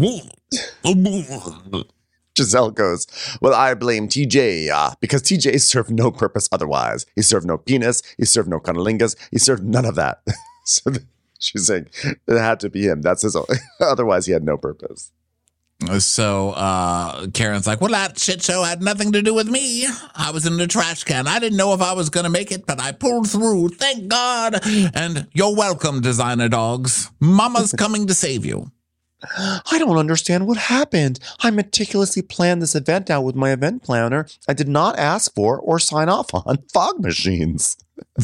like, Giselle goes, well, I blame TJ because TJ served no purpose otherwise. He served no penis. He served no cunnilingus. He served none of that. So she's saying it had to be him. That's his own. Otherwise, he had no purpose. So Karen's like, well, that shit show had nothing to do with me. I was in the trash can. I didn't know if I was going to make it, but I pulled through. Thank God. And you're welcome, designer dogs. Mama's coming to save you. I don't understand what happened. I meticulously planned this event out with my event planner. I did not ask for or sign off on fog machines.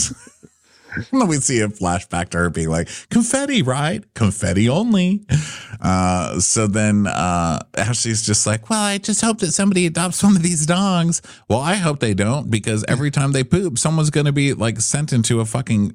Then we see a flashback to her being like, confetti, right? Confetti only. So then Ashley's just like, well, I just hope that somebody adopts one of these dogs. Well, I hope they don't, because every time they poop, someone's going to be like sent into a fucking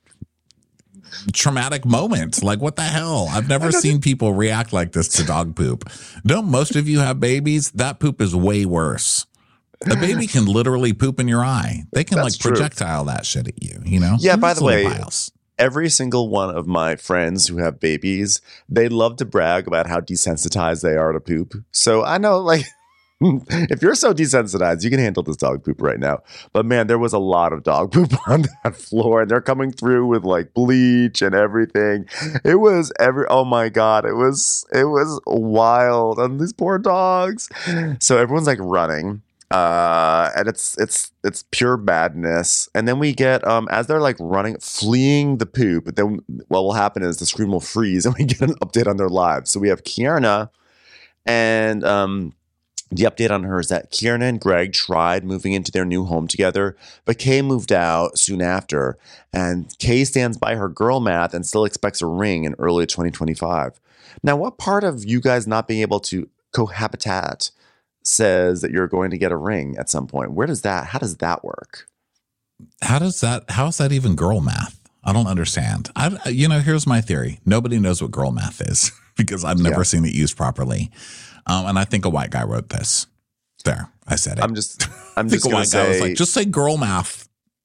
traumatic moment. Like, what the hell? I've never seen people react like this to dog poop. Don't most of you have babies? That poop is way worse. A baby can literally poop in your eye. They can like projectile that shit at you, Yeah, by the way, every single one of my friends who have babies, they love to brag about how desensitized they are to poop. So I know, like, if you're so desensitized, you can handle this dog poop right now. But man, there was a lot of dog poop on that floor, and they're coming through with like bleach and everything. It was oh my God, it was wild. And these poor dogs. So everyone's like running. And it's pure madness. And then we get as they're like running, fleeing the poop, then what will happen is the screen will freeze and we get an update on their lives. So we have Kierna, and the update on her is that Kierna and Greg tried moving into their new home together, but Kay moved out soon after, and Kay stands by her girl math and still expects a ring in early 2025. Now, what part of you guys not being able to cohabitate says that you're going to get a ring at some point? How does that work? How is that even girl math? I don't understand. Here's my theory. Nobody knows what girl math is because I've never seen it used properly. And I think a white guy wrote this. There, I said it. I'm just a white guy was like, just say girl math.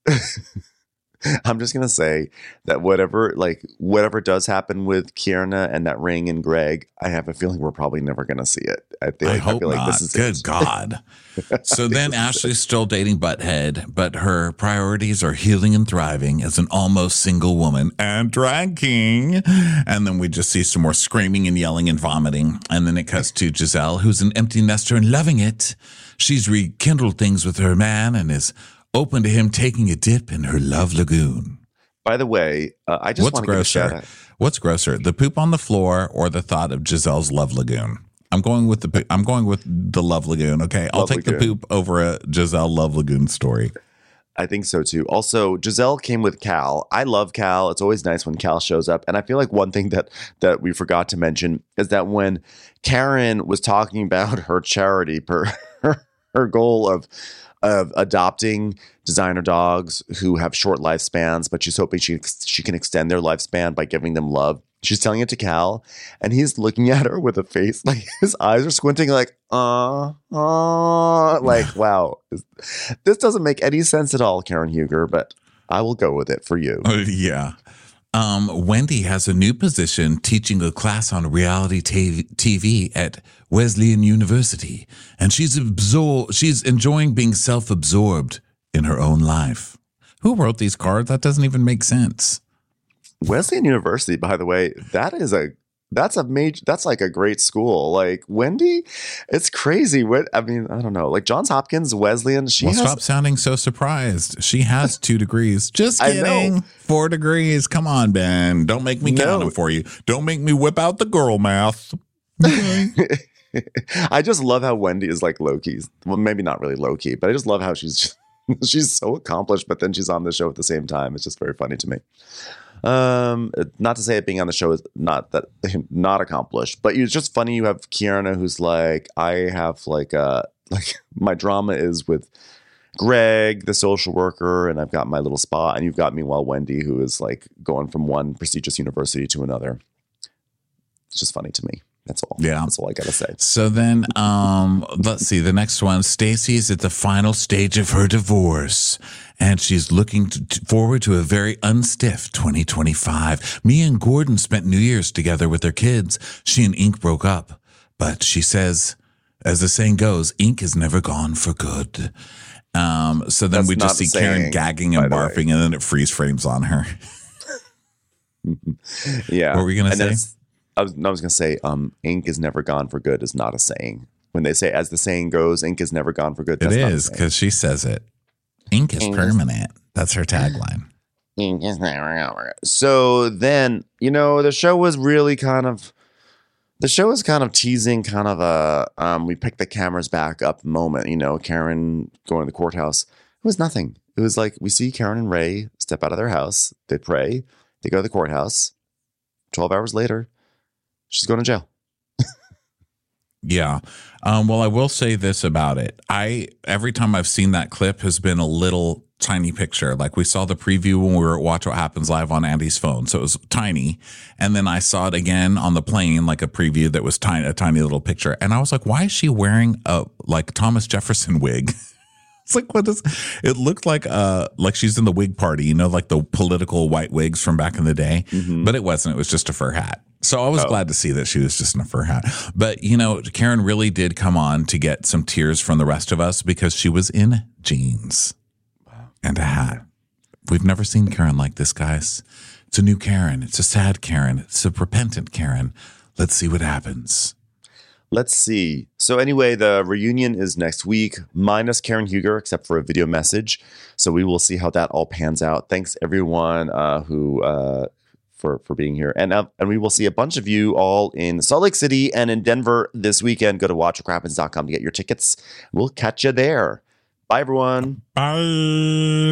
I'm just gonna say that whatever does happen with Kierna and that ring and Greg, I have a feeling we're probably never gonna see it. I feel like this is good. God. So then Ashley's still dating Butthead, but her priorities are healing and thriving as an almost single woman and drag king. And then we just see some more screaming and yelling and vomiting. And then it cuts to Giselle, who's an empty nester and loving it. She's rekindled things with her man and is open to him taking a dip in her love lagoon. By the way, I just want to give a shout out. What's grosser, the poop on the floor or the thought of Giselle's love lagoon? I'm going with the love lagoon. Okay, I'll take the poop over a Giselle love lagoon story. I think so too. Also, Giselle came with Cal. I love Cal. It's always nice when Cal shows up. And I feel like one thing that we forgot to mention is that when Karen was talking about her charity, her goal of adopting designer dogs who have short lifespans, but she's hoping she can extend their lifespan by giving them love. She's telling it to Cal, and he's looking at her with a face like his eyes are squinting, like, like, wow, this doesn't make any sense at all, Karen Huger, but I will go with it for you. Yeah. Wendy has a new position teaching a class on reality TV at Wesleyan University, and she's enjoying being self-absorbed in her own life. Who wrote these cards? That doesn't even make sense. Wesleyan University, by the way, that is a That's like a great school. Like Wendy, it's crazy. I don't know. Like Johns Hopkins, Wesleyan, stop sounding so surprised. She has 2 degrees. Just kidding. 4 degrees. Come on, Ben. Don't make me count them for you. Don't make me whip out the girl math. I just love how Wendy is like low-key. Well, maybe not really low-key, but I just love how she's so accomplished, but then she's on the show at the same time. It's just very funny to me. Not to say it being on the show is not accomplished, but it's just funny. You have Kierna, who's like, I have like my drama is with Greg, the social worker, and I've got my little spot, and you've got meanwhile Wendy, who is like going from one prestigious university to another. It's just funny to me. That's all. Yeah. That's all I got to say. So then, let's see. The next one, Stacy's at the final stage of her divorce, and she's looking forward to a very unstiff 2025. Mia and Gordon spent New Year's together with their kids. She and Ink broke up, but she says, as the saying goes, Ink is never gone for good. So then we just see Karen gagging and barfing, and then it freeze frames on her. Yeah. What were we going to say? I was going to say, ink is never gone for good is not a saying. When they say, as the saying goes, ink is never gone for good. It is, because she says it. Ink is permanent. That's her tagline. Ink is never gone for good. So then, the show was really kind of teasing kind of a, we picked the cameras back up moment, Karen going to the courthouse. It was nothing. It was like, we see Karen and Ray step out of their house. They pray. They go to the courthouse. 12 hours later, she's going to jail. Yeah. Well, I will say this about it. Every time I've seen that clip has been a little tiny picture. Like we saw the preview when we were at Watch What Happens Live on Andy's phone. So it was tiny. And then I saw it again on the plane, like a preview that was a tiny little picture. And I was like, why is she wearing a like Thomas Jefferson wig? It's like, what is it? Looked like she's in the wig party, like the political white wigs from back in the day. Mm-hmm. But it wasn't. It was just a fur hat. So I was glad to see that she was just in a fur hat. But, Karen really did come on to get some tears from the rest of us because she was in jeans and a hat. We've never seen Karen like this, guys. It's a new Karen. It's a sad Karen. It's a repentant Karen. Let's see what happens. Let's see. So anyway, the reunion is next week, minus Karen Huger, except for a video message. So we will see how that all pans out. Thanks everyone who for being here, and we will see a bunch of you all in Salt Lake City and in Denver this weekend. Go to watchwhatcrappens.com to get your tickets. We'll catch you there. Bye, everyone. Bye.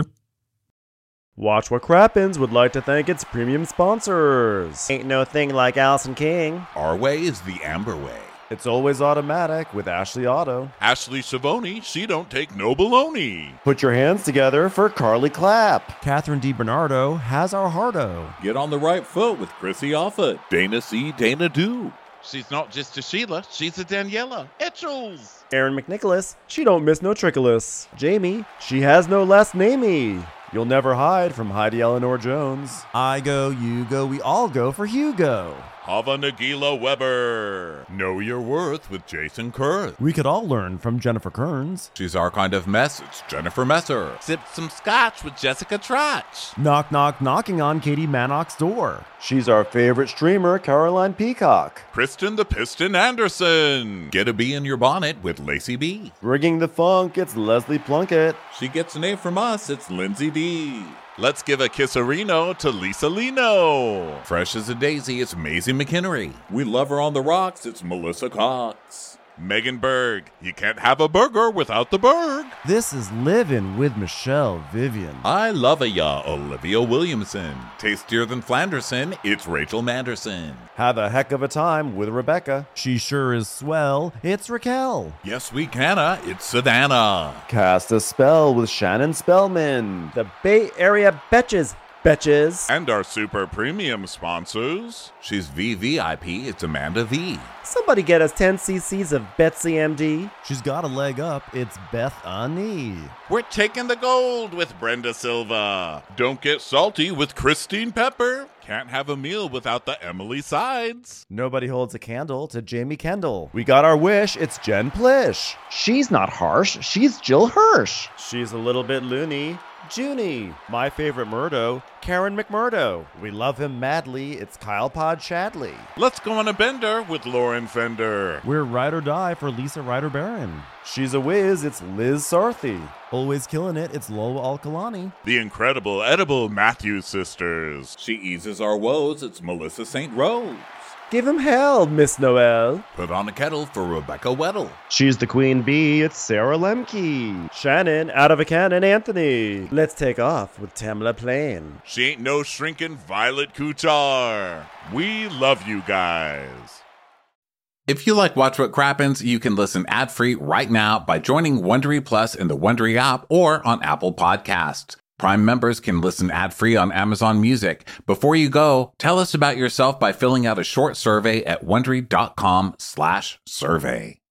Watch What Crappens would like to thank its premium sponsors. Ain't no thing like Allison King. Our way is the Amber way. It's always automatic with Ashley Auto. Ashley Savoni, she don't take no baloney. Put your hands together for Carly Clapp. Catherine DiBernardo has our hardo. Get on the right foot with Chrissy Offutt. Dana C. Dana Do. She's not just a Sheila, she's a Daniela Etchells. Erin McNicholas, she don't miss no trickolas. Jamie, she has no last namey. You'll never hide from Heidi Eleanor Jones. I go, you go, we all go for Hugo. Hava Nagila Weber. Know Your Worth with Jason Kurth. We could all learn from Jennifer Kearns. She's our kind of mess. It's Jennifer Messer. Sip some scotch with Jessica Trotch. Knock, knock, knocking on Katie Manock's door. She's our favorite streamer, Caroline Peacock. Kristen the Piston Anderson. Get a bee in your bonnet with Lacey B. Rigging the funk, it's Leslie Plunkett. She gets a name from us. It's Lindsay D. Let's give a kisserino to Lisa Lino. Fresh as a daisy, it's Maisie McHenry. We love her on the rocks, it's Melissa Cox. Megan Berg, you can't have a burger without the Berg. This is Livin' with Michelle Vivian. I love ya, Olivia Williamson. Tastier than Flanderson, it's Rachel Manderson. Have a heck of a time with Rebecca. She sure is swell, it's Raquel. Yes, we canna, it's Savannah. Cast a spell with Shannon Spellman. The Bay Area Betches. Betches. And our super premium sponsors. She's VVIP, it's Amanda V. Somebody get us 10 cc's of Betsy MD. She's got a leg up, it's Beth Ani. We're taking the gold with Brenda Silva. Don't get salty with Christine Pepper. Can't have a meal without the Emily Sides. Nobody holds a candle to Jamie Kendall. We got our wish, it's Jen Plish. She's not harsh, she's Jill Hirsch. She's a little bit loony. Junie. My favorite Murdo, Karen McMurdo. We love him madly, it's Kyle Pod Chadley. Let's go on a bender with Lauren Fender. We're Ride or Die for Lisa Ryder Barron. She's a whiz, it's Liz Sarthy. Always killing it, it's Lola Alkalani. The incredible edible Matthews sisters. She eases our woes, it's Melissa St. Rose. Give him hell, Miss Noel. Put on a kettle for Rebecca Weddle. She's the queen bee, it's Sarah Lemke. Shannon, out of a cannon, Anthony. Let's take off with Tamla Plain. She ain't no shrinking Violet Kuchar. We love you guys. If you like Watch What Crappens, you can listen ad-free right now by joining Wondery Plus in the Wondery app or on Apple Podcasts. Prime members can listen ad-free on Amazon Music. Before you go, tell us about yourself by filling out a short survey at Wondery.com/survey.